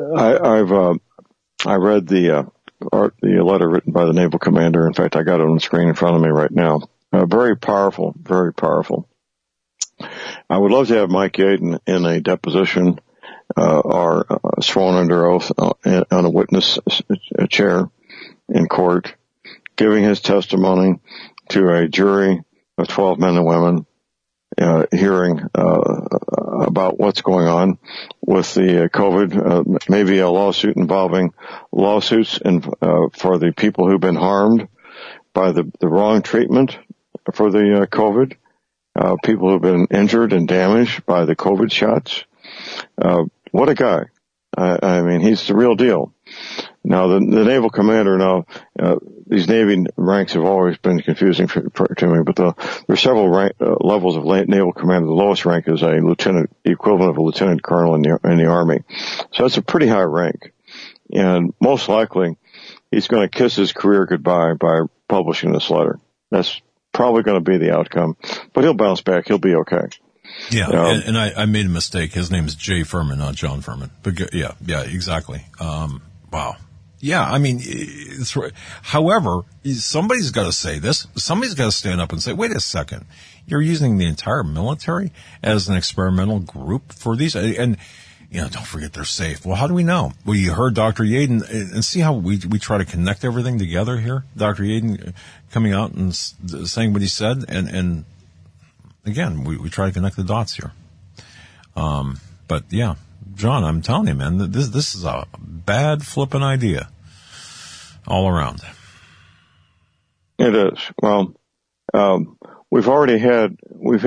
read the letter written by the naval commander. In fact, I got it on the screen in front of me right now. Very powerful, very powerful. I would love to have Mike Yaden in a deposition are sworn under oath on a witness chair in court, giving his testimony to a jury of 12 men and women, hearing about what's going on with the COVID, maybe a lawsuit involving lawsuits for the people who've been harmed by the wrong treatment for the COVID, people who've been injured and damaged by the COVID shots. What a guy. I mean, he's the real deal. Now, the naval commander, these Navy ranks have always been confusing to me, but there are several levels of naval commander. The lowest rank is a lieutenant, equivalent of a lieutenant colonel in the Army. So that's a pretty high rank. And most likely, he's going to kiss his career goodbye by publishing this letter. That's probably going to be the outcome. But he'll bounce back. He'll be okay. Yeah, and I made a mistake. His name is Jay Furman, not John Furman. But yeah, exactly. Wow. Yeah, I mean, it's right. However, somebody's got to say this. Somebody's got to stand up and say, wait a second. You're using the entire military as an experimental group for these? And, don't forget they're safe. Well, how do we know? Well, you heard Dr. Yaden, and see how we try to connect everything together here? Dr. Yaden coming out and saying what he said, and again, we try to connect the dots here. But yeah, John, I'm telling you, man, this is a bad flipping idea all around. It is. Well, we've had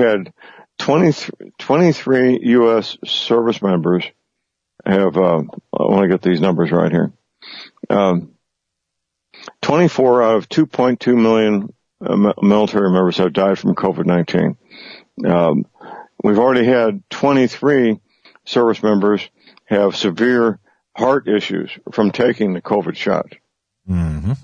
23 U.S. service members have, I want to get these numbers right here. 24 out of 2.2 million military members have died from COVID-19. We've already had 23 service members have severe heart issues from taking the COVID shot. Mm-hmm.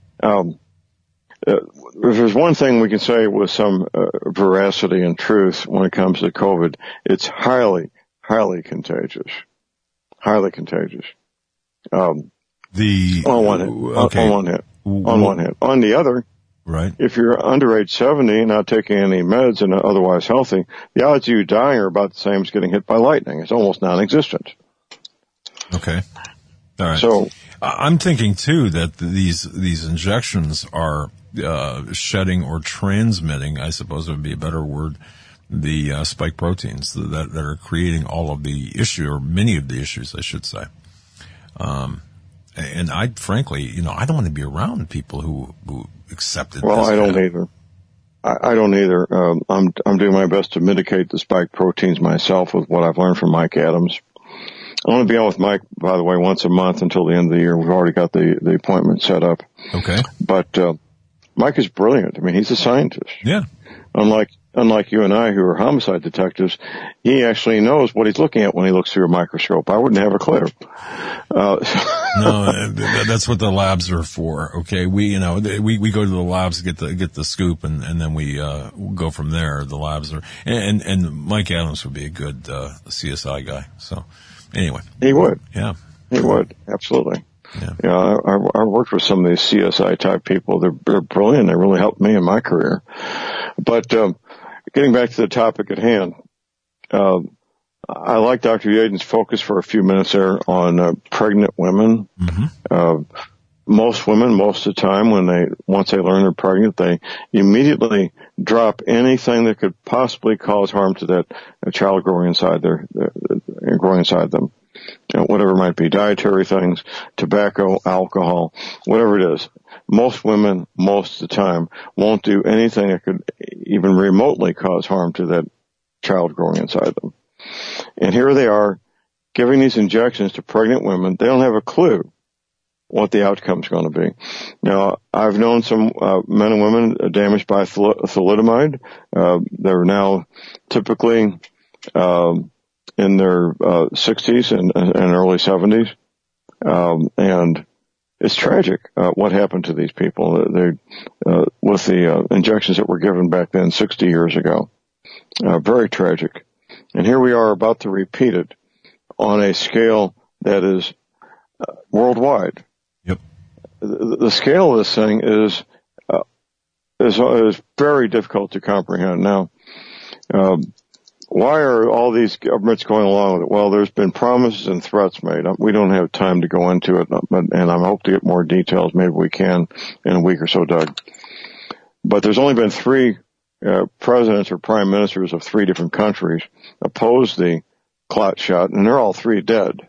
If there's one thing we can say with some veracity and truth when it comes to COVID, it's highly, highly contagious. Highly contagious. On one hand. On the other, right. If you're under age 70, not taking any meds and otherwise healthy, the odds of you dying are about the same as getting hit by lightning. It's almost non-existent. Okay. All right. So I'm thinking too that these injections are shedding or transmitting, I suppose it would be a better word, the spike proteins that are creating all of the issue, or many of the issues, I should say. And I frankly, I don't want to be around people who accepted. Well, this I don't either. I don't either. I'm doing my best to mitigate the spike proteins myself with what I've learned from Mike Adams. I want to be on with Mike, by the way, once a month until the end of the year. We've already got the appointment set up. Okay. But Mike is brilliant. I mean, he's a scientist. Yeah. Unlike you and I, who are homicide detectives, he actually knows what he's looking at when he looks through a microscope. I wouldn't have a clue. No, that's what the labs are for. Okay, we go to the labs to get the scoop, and then we go from there. The labs are, and Mike Adams would be a good CSI guy. So anyway, he would. Yeah, he would, absolutely. Yeah, I worked with some of these CSI type people. They're brilliant. They really helped me in my career. But getting back to the topic at hand, I like Dr. Yaden's focus for a few minutes there on pregnant women. Mm-hmm. Most women, most of the time, once they learn they're pregnant, they immediately drop anything that could possibly cause harm to that child growing inside them. Whatever it might be, dietary things, tobacco, alcohol, whatever it is. Most women, most of the time, won't do anything that could even remotely cause harm to that child growing inside them. And here they are giving these injections to pregnant women. They don't have a clue what the outcome is going to be. Now, I've known some men and women damaged by thalidomide. They're now typically in their 60s and early 70s. And it's tragic what happened to these people with the injections that were given back then 60 years ago. Very tragic. And here we are about to repeat it on a scale that is worldwide. Yep. The scale of this thing is very difficult to comprehend. Now, why are all these governments going along with it? Well, there's been promises and threats made. We don't have time to go into it, and I hope to get more details. Maybe we can in a week or so, Doug. But there's only been 3 presidents or prime ministers of 3 different countries oppose the clot shot, and they're all 3 dead.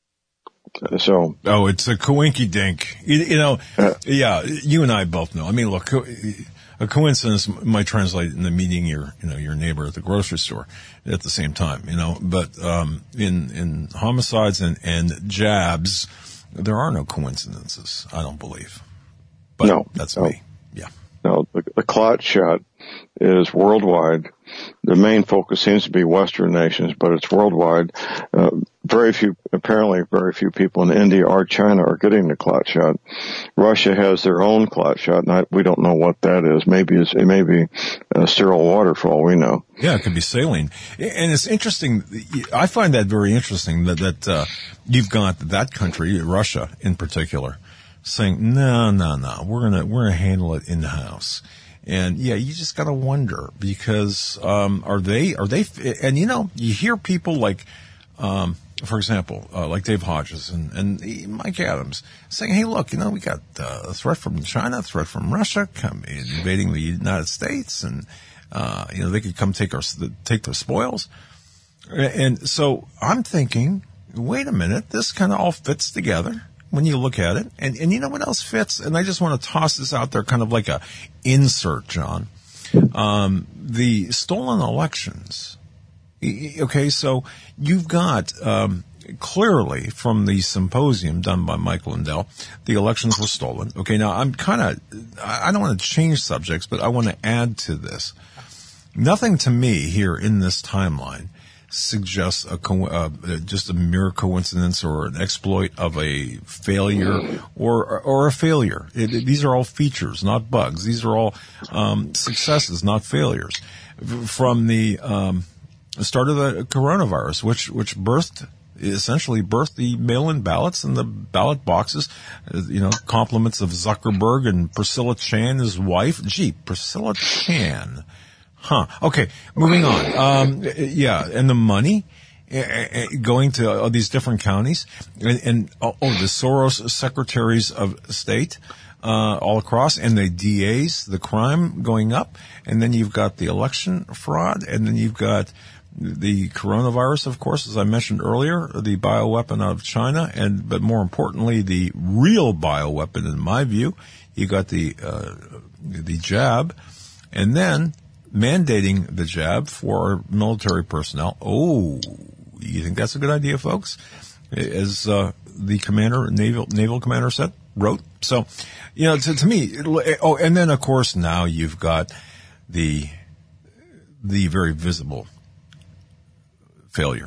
So. Oh, it's a coinky-dink. Yeah, you and I both know. I mean, look, a coincidence might translate into meeting your neighbor at the grocery store at the same time, but, in homicides and jabs, there are no coincidences, I don't believe. But no, that's me. Yeah. No, the clot shot is worldwide. The main focus seems to be Western nations, but it's worldwide. Very few people in India or China are getting the clot shot. Russia has their own clot shot, and we don't know what that is. It may be sterile water for all we know. Yeah, it could be saline. And it's interesting. I find that very interesting that you've got that country, Russia in particular, saying, no, we're gonna handle it in the house. And yeah, you just gotta wonder because, are they, and you hear people like, for example, like Dave Hodges and Mike Adams saying, hey, look, we got a threat from China, a threat from Russia invading the United States, and, they could come take the spoils. And so I'm thinking, wait a minute, this kind of all fits together when you look at it. And you know what else fits? And I just want to toss this out there kind of like a insert, John. The stolen elections. Okay, so you've got, clearly from the symposium done by Mike Lindell, the elections were stolen. Okay, now I don't want to change subjects, but I want to add to this. Nothing to me here in this timeline suggests just a mere coincidence or an exploit of a failure or a failure. These are all features, not bugs. These are all successes, not failures. From the start of the coronavirus, which essentially birthed the mail-in ballots and the ballot boxes, compliments of Zuckerberg and Priscilla Chan, his wife. Gee, Priscilla Chan. Huh. Okay, moving on. And the money going to all these different counties and the Soros secretaries of state all across, and the DAs, the crime going up, and then you've got the election fraud, and then you've got the coronavirus, of course, as I mentioned earlier, the bioweapon of China, but more importantly, the real bioweapon, in my view, you got the jab, and then mandating the jab for military personnel. Oh, you think that's a good idea, folks? As the commander, naval commander wrote, So, to me, and then of course now you've got the very visible failure,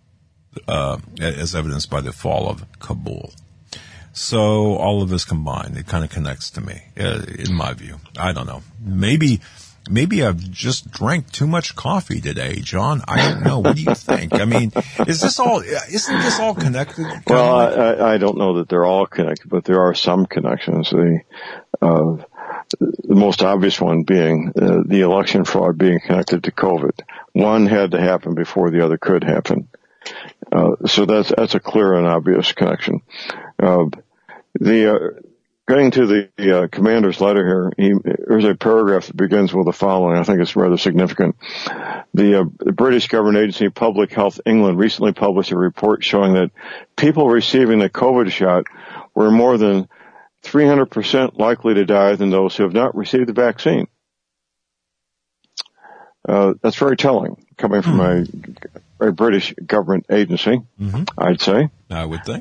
as evidenced by the fall of Kabul. So all of this combined, it kind of connects to me, in my view. I don't know. Maybe I've just drank too much coffee today, John. I don't know. What do you think? I mean, isn't this all connected? Well, I don't know that they're all connected, but there are some connections. The most obvious one being the election fraud being connected to COVID. One had to happen before the other could happen. So that's a clear and obvious connection. Getting to the commander's letter here, there's a paragraph that begins with the following. I think it's rather significant. The British government agency Public Health England recently published a report showing that people receiving the COVID shot were more than 300% likely to die than those who have not received the vaccine. That's very telling, coming from a British government agency, I'd say. I would think.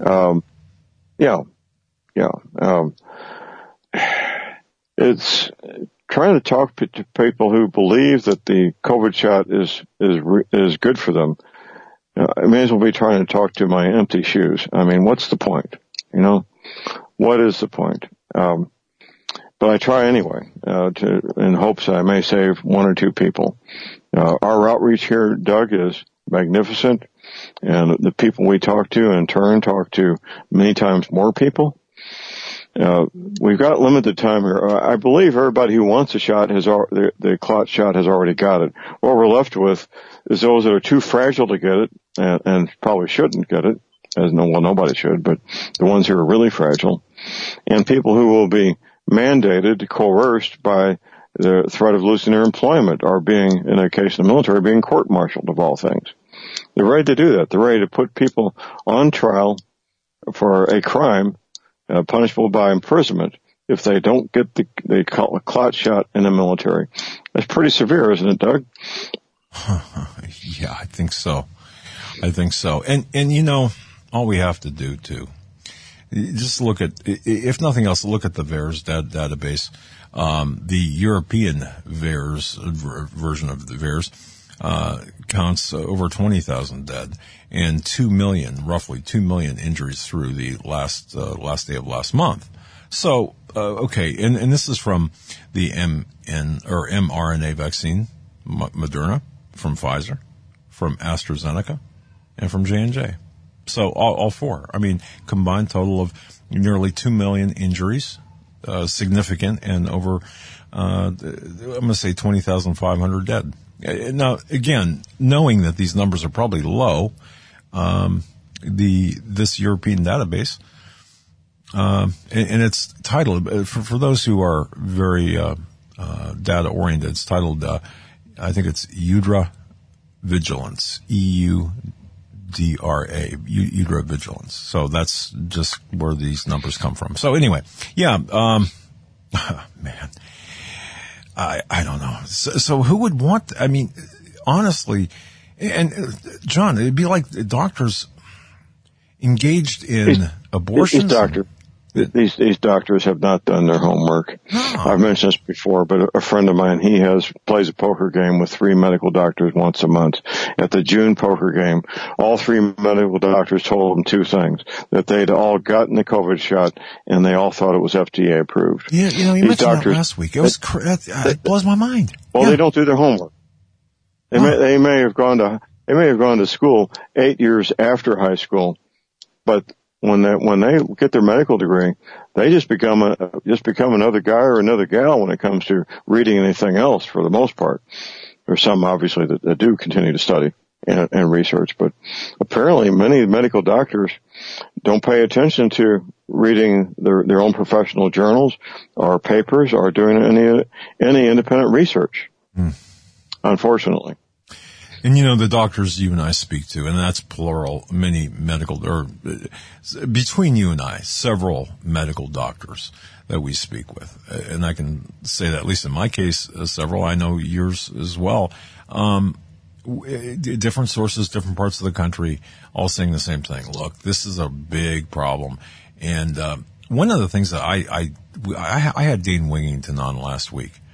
It's trying to talk to people who believe that the COVID shot is good for them. I may as well be trying to talk to my empty shoes. I mean, what's the point? What is the point? But I try anyway, in hopes that I may save one or two people. Our outreach here, Doug, is magnificent, and the people we talk to in turn talk to many times more people. We've got limited time here. I believe everybody who wants a shot the clot shot has already got it. What we're left with is those that are too fragile to get it and probably shouldn't get it, nobody should, but the ones who are really fragile, and people who will be mandated, coerced by the threat of losing their employment, or being, in a case of the military, being court-martialed of all things. They're ready to do that. They're ready to put people on trial for a crime punishable by imprisonment if they don't get the clot shot in the military. That's pretty severe, isn't it, Doug? Yeah, I think so. And all we have to do too, just look at, if nothing else, look at the VAERS database. The European VAERS version of the VAERS counts over 20,000 dead and roughly 2 million injuries through the last day of last month. So, okay, and this is from the mRNA vaccine, Moderna, from Pfizer, from AstraZeneca, and from J&J. So all four. I mean, combined total of nearly 2 million injuries, significant, and over, I'm going to say 20,500 dead. Now, again, knowing that these numbers are probably low, this European database, and it's titled, for those who are very data oriented, it's titled, I think it's EUDRA Vigilance, EUDRA, EUDRA Vigilance. So that's just where these numbers come from. So anyway, yeah, man. I don't know. So who would want, I mean, honestly, and John, it'd be like doctors engaged in abortions. These doctors have not done their homework. No. I've mentioned this before, but a friend of mine, plays a poker game with 3 medical doctors once a month. At the June poker game, all 3 medical doctors told him 2 things: that they'd all gotten the COVID shot, and they all thought it was FDA approved. Yeah, you mentioned that last week. It blows my mind. Well, They don't do their homework. They may have gone to school 8 years after high school, but when they get their medical degree, they just become another guy or another gal when it comes to reading anything else, for the most part. There's some, obviously, that do continue to study and research, but apparently many medical doctors don't pay attention to reading their own professional journals or papers or doing any independent research, unfortunately. And the doctors you and I speak to, and that's plural, between you and I, several medical doctors that we speak with. And I can say that, at least in my case, several. I know yours as well. Different sources, different parts of the country, all saying the same thing. Look, this is a big problem. And one of the things that I had Dean Wigington on last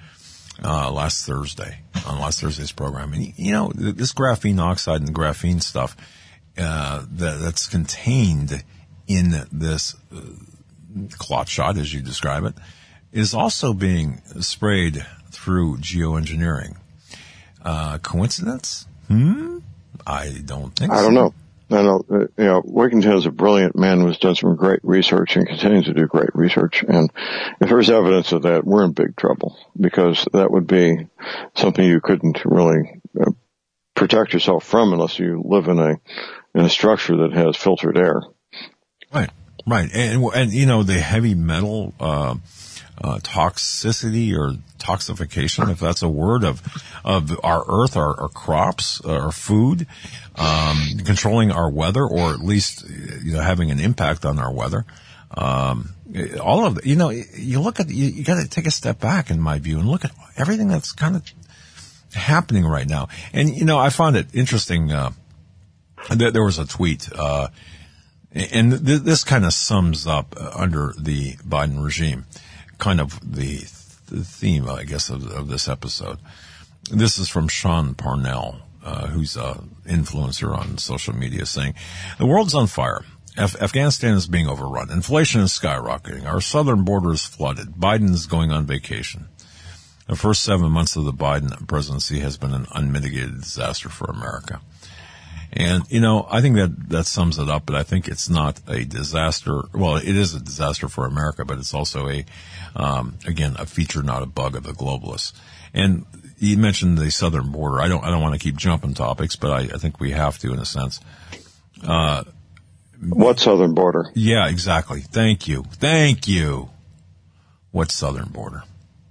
Thursday's program, and this graphene oxide and graphene stuff that's contained in this clot shot, as you describe it, is also being sprayed through geoengineering. Coincidence? I don't think so. I don't know. Wigington is a brilliant man who's done some great research and continues to do great research. And if there's evidence of that, we're in big trouble, because that would be something you couldn't really protect yourself from unless you live in a structure that has filtered air. Right. And the heavy metal, toxicity or toxification, if that's a word, of our earth, our crops, our food, controlling our weather, or at least, having an impact on our weather. All of it, you look at, you got to take a step back, in my view, and look at everything that's kind of happening right now. And, I found it interesting, that there was a tweet, and this kind of sums up under the Biden regime, kind of the theme, I guess, of this episode. This is from Sean Parnell, who's an influencer on social media, saying, "The world's on fire. Afghanistan is being overrun. Inflation is skyrocketing. Our southern border is flooded. Biden's going on vacation. The first 7 months of the Biden presidency has been an unmitigated disaster for America." And, I think that sums it up, but I think it's not a disaster. Well, it is a disaster for America, but it's also again, a feature, not a bug, of the globalists. And you mentioned the southern border. I don't want to keep jumping topics, but I think we have to, in a sense. What southern border? Yeah, exactly. Thank you. What southern border?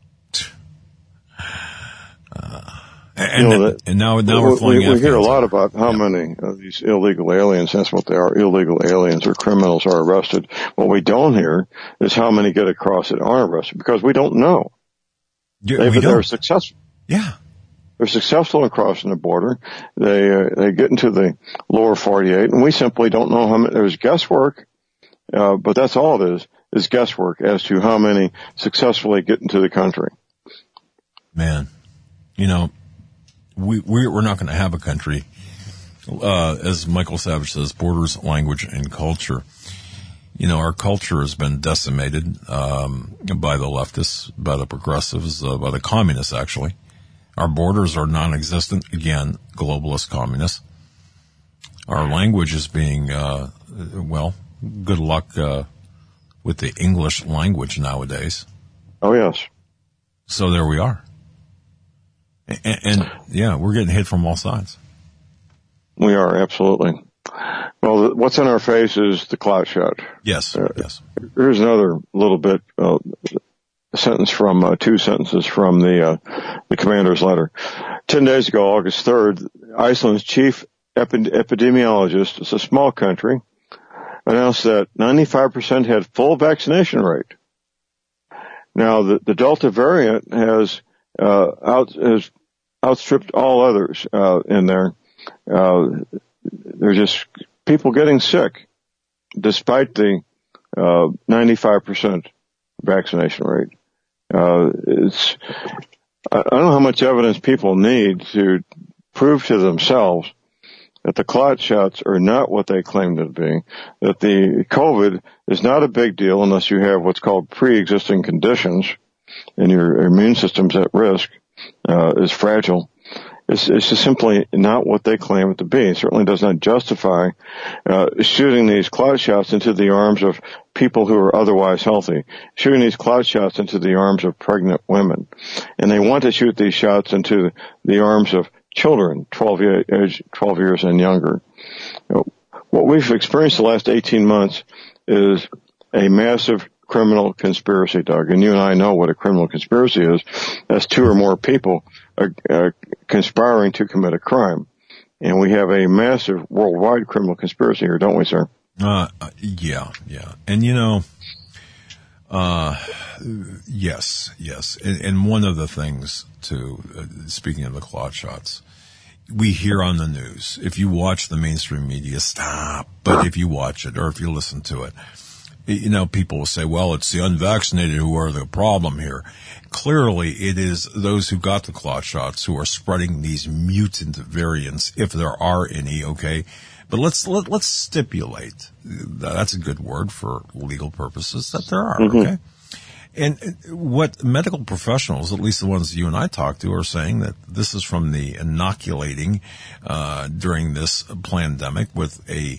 And now we're flying. We hear a lot about how many of these illegal aliens, that's what they are, illegal aliens or criminals, are arrested. What we don't hear is how many get across that aren't arrested, because we don't know. They're successful. Yeah. They're successful in crossing the border. They get into the lower 48, and we simply don't know how many. There's guesswork, but that's all it is guesswork as to how many successfully get into the country. Man, we're not going to have a country, as Michael Savage says, borders, language, and culture. Our culture has been decimated by the leftists, by the progressives, by the communists, actually. Our borders are non-existent. Again, globalist communists. Our language is being, good luck with the English language nowadays. Oh, yes. So there we are. And we're getting hit from all sides. We are, absolutely. Well, what's in our face is the clot shot. Yes, yes. Here's another little bit, two sentences from the commander's letter. 10 days ago, August 3rd, Iceland's chief epidemiologist, it's a small country, announced that 95% had full vaccination rate. Now, the Delta variant has outstripped all others in there. There's just people getting sick despite the 95% vaccination rate. I don't know how much evidence people need to prove to themselves that the clot shots are not what they claim to be, that the COVID is not a big deal unless you have what's called pre-existing conditions and your immune system's at risk, is fragile. It's just simply not what they claim it to be. It certainly does not justify shooting these clot shots into the arms of people who are otherwise healthy, shooting these clot shots into the arms of pregnant women. And they want to shoot these shots into the arms of children, 12 years and younger. What we've experienced the last 18 months is a massive criminal conspiracy, Doug. And you and I know what a criminal conspiracy is. That's two or more people conspiring to commit a crime. And we have a massive worldwide criminal conspiracy here, don't we, sir? Yeah. And yes. And one of the things too, speaking of the clot shots, we hear on the news, if you watch the mainstream media, stop, but if you watch it or if you listen to it, people will say, well, it's the unvaccinated who are the problem here. Clearly, it is those who got the clot shots who are spreading these mutant variants, if there are any, okay? But let's stipulate, that's a good word for legal purposes, that there are, okay? And what medical professionals, at least the ones you and I talk to, are saying that this is from the inoculating during this pandemic with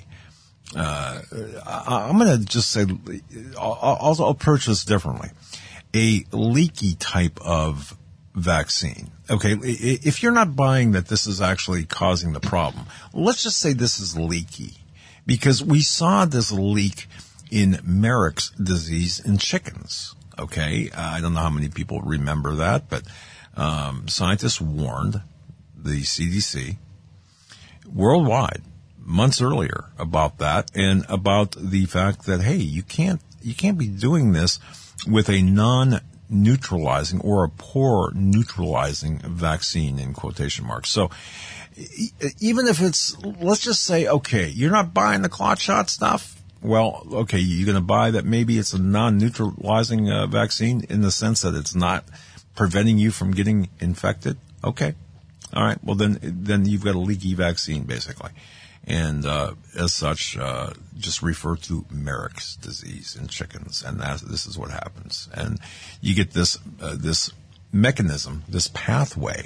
I'm going to just say, I'll approach this differently. A leaky type of vaccine. Okay, if you're not buying that this is actually causing the problem, let's just say this is leaky, because we saw this leak in Marek's disease in chickens. Okay, I don't know how many people remember that, but scientists warned the CDC worldwide months earlier about that, and about the fact that, hey, you can't be doing this with a non-neutralizing or a poor neutralizing vaccine, in quotation marks. So even if it's, let's just say, okay, you're not buying the clot shot stuff. Well, okay, you're going to buy that maybe it's a non-neutralizing vaccine in the sense that it's not preventing you from getting infected. Okay. All right. Well, then you've got a leaky vaccine, basically. And as such, just refer to Marek's disease in chickens, and this is what happens. And you get this mechanism, this pathway,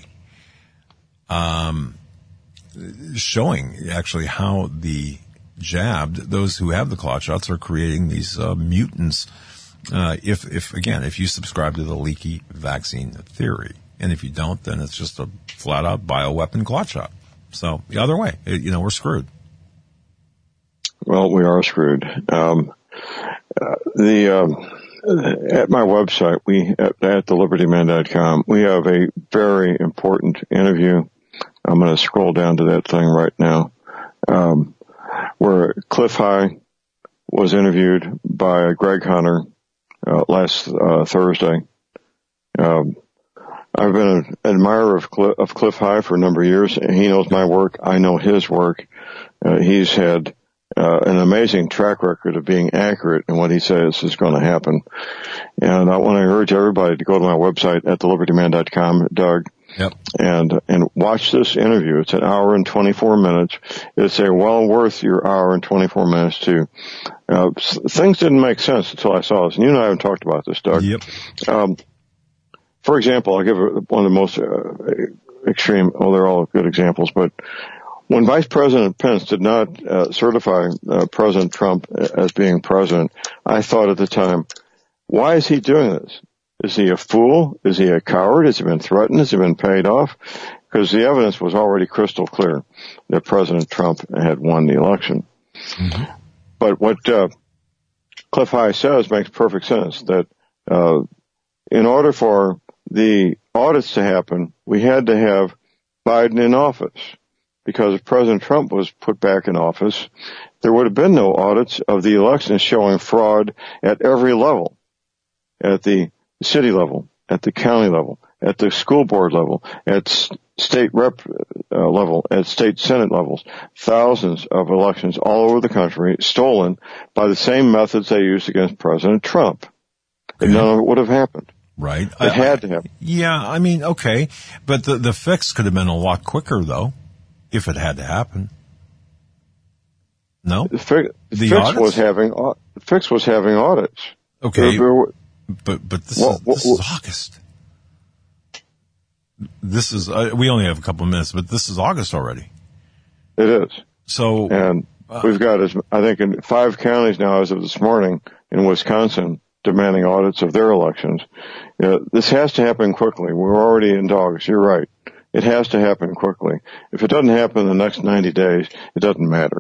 showing actually how the jabbed, those who have the clot shots, are creating these mutants. If you subscribe to the leaky vaccine theory, and if you don't, then it's just a flat out bioweapon clot shot. So the other way, we're screwed. Well, we are screwed. At my website, at thelibertyman.com, we have a very important interview. I'm going to scroll down to that thing right now, where Cliff High was interviewed by Greg Hunter last Thursday. I've been an admirer of Cliff High for a number of years. He knows my work. I know his work. He's had an amazing track record of being accurate in what he says is going to happen. And I want to urge everybody to go to my website at thelibertyman.com, Doug, and watch this interview. It's an hour and 24 minutes. It's well worth your hour and 24 minutes too. Things didn't make sense until I saw this. And you and I haven't talked about this, Doug. Yep. For example, I'll give one of the most extreme, they're all good examples, but when Vice President Pence did not certify President Trump as being president, I thought at the time, why is he doing this? Is he a fool? Is he a coward? Has he been threatened? Has he been paid off? Because the evidence was already crystal clear that President Trump had won the election. Mm-hmm. But what Cliff High says makes perfect sense, that in order for the audits to happen, we had to have Biden in office. Because if President Trump was put back in office, there would have been no audits of the elections showing fraud at every level, at the city level, at the county level, at the school board level, at state rep level, at state senate levels. Thousands of elections all over the country stolen by the same methods they used against President Trump. And none of it would have happened. Right. It had to happen. Yeah, okay. But the fix could have been a lot quicker, though, if it had to happen. No? The fix was having audits. Okay. But this is August. This is, we only have a couple of minutes, but this is August already. It is. So. And we've got, I think, in 5 counties now as of this morning in Wisconsin demanding audits of their elections. This has to happen quickly. We're already in August. You're right. It has to happen quickly. If it doesn't happen in the next 90 days, it doesn't matter.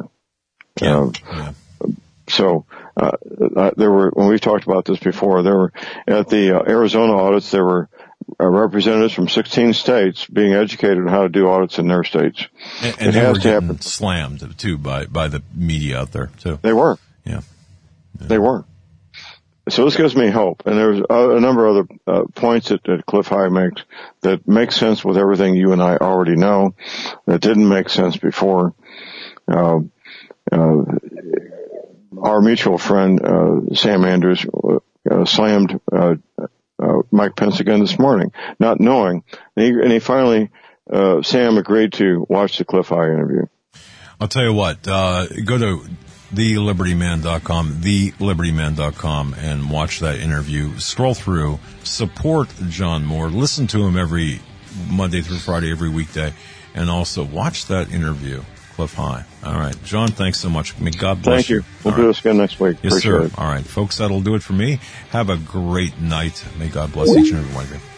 So, there were, when we talked about this before, there were, at the Arizona audits, there were representatives from 16 states being educated on how to do audits in their states. And they were getting slammed, too, by the media out there, too. They were. Yeah. They were. So this gives me hope. And there's a number of other points that Cliff High makes that make sense with everything you and I already know that didn't make sense before. our mutual friend, Sam Andrews, slammed Mike Pence again this morning, not knowing. And he finally, Sam agreed to watch the Cliff High interview. I'll tell you what, go to thelibertyman.com, and watch that interview. Scroll through, support John Moore, listen to him every Monday through Friday, every weekday, and also watch that interview, Cliff High. All right. John, thanks so much. May God bless Thank you. We'll do this again next week. Yes, Appreciate sir. it. All right. Folks, that'll do it for me. Have a great night. May God bless each and every one of you.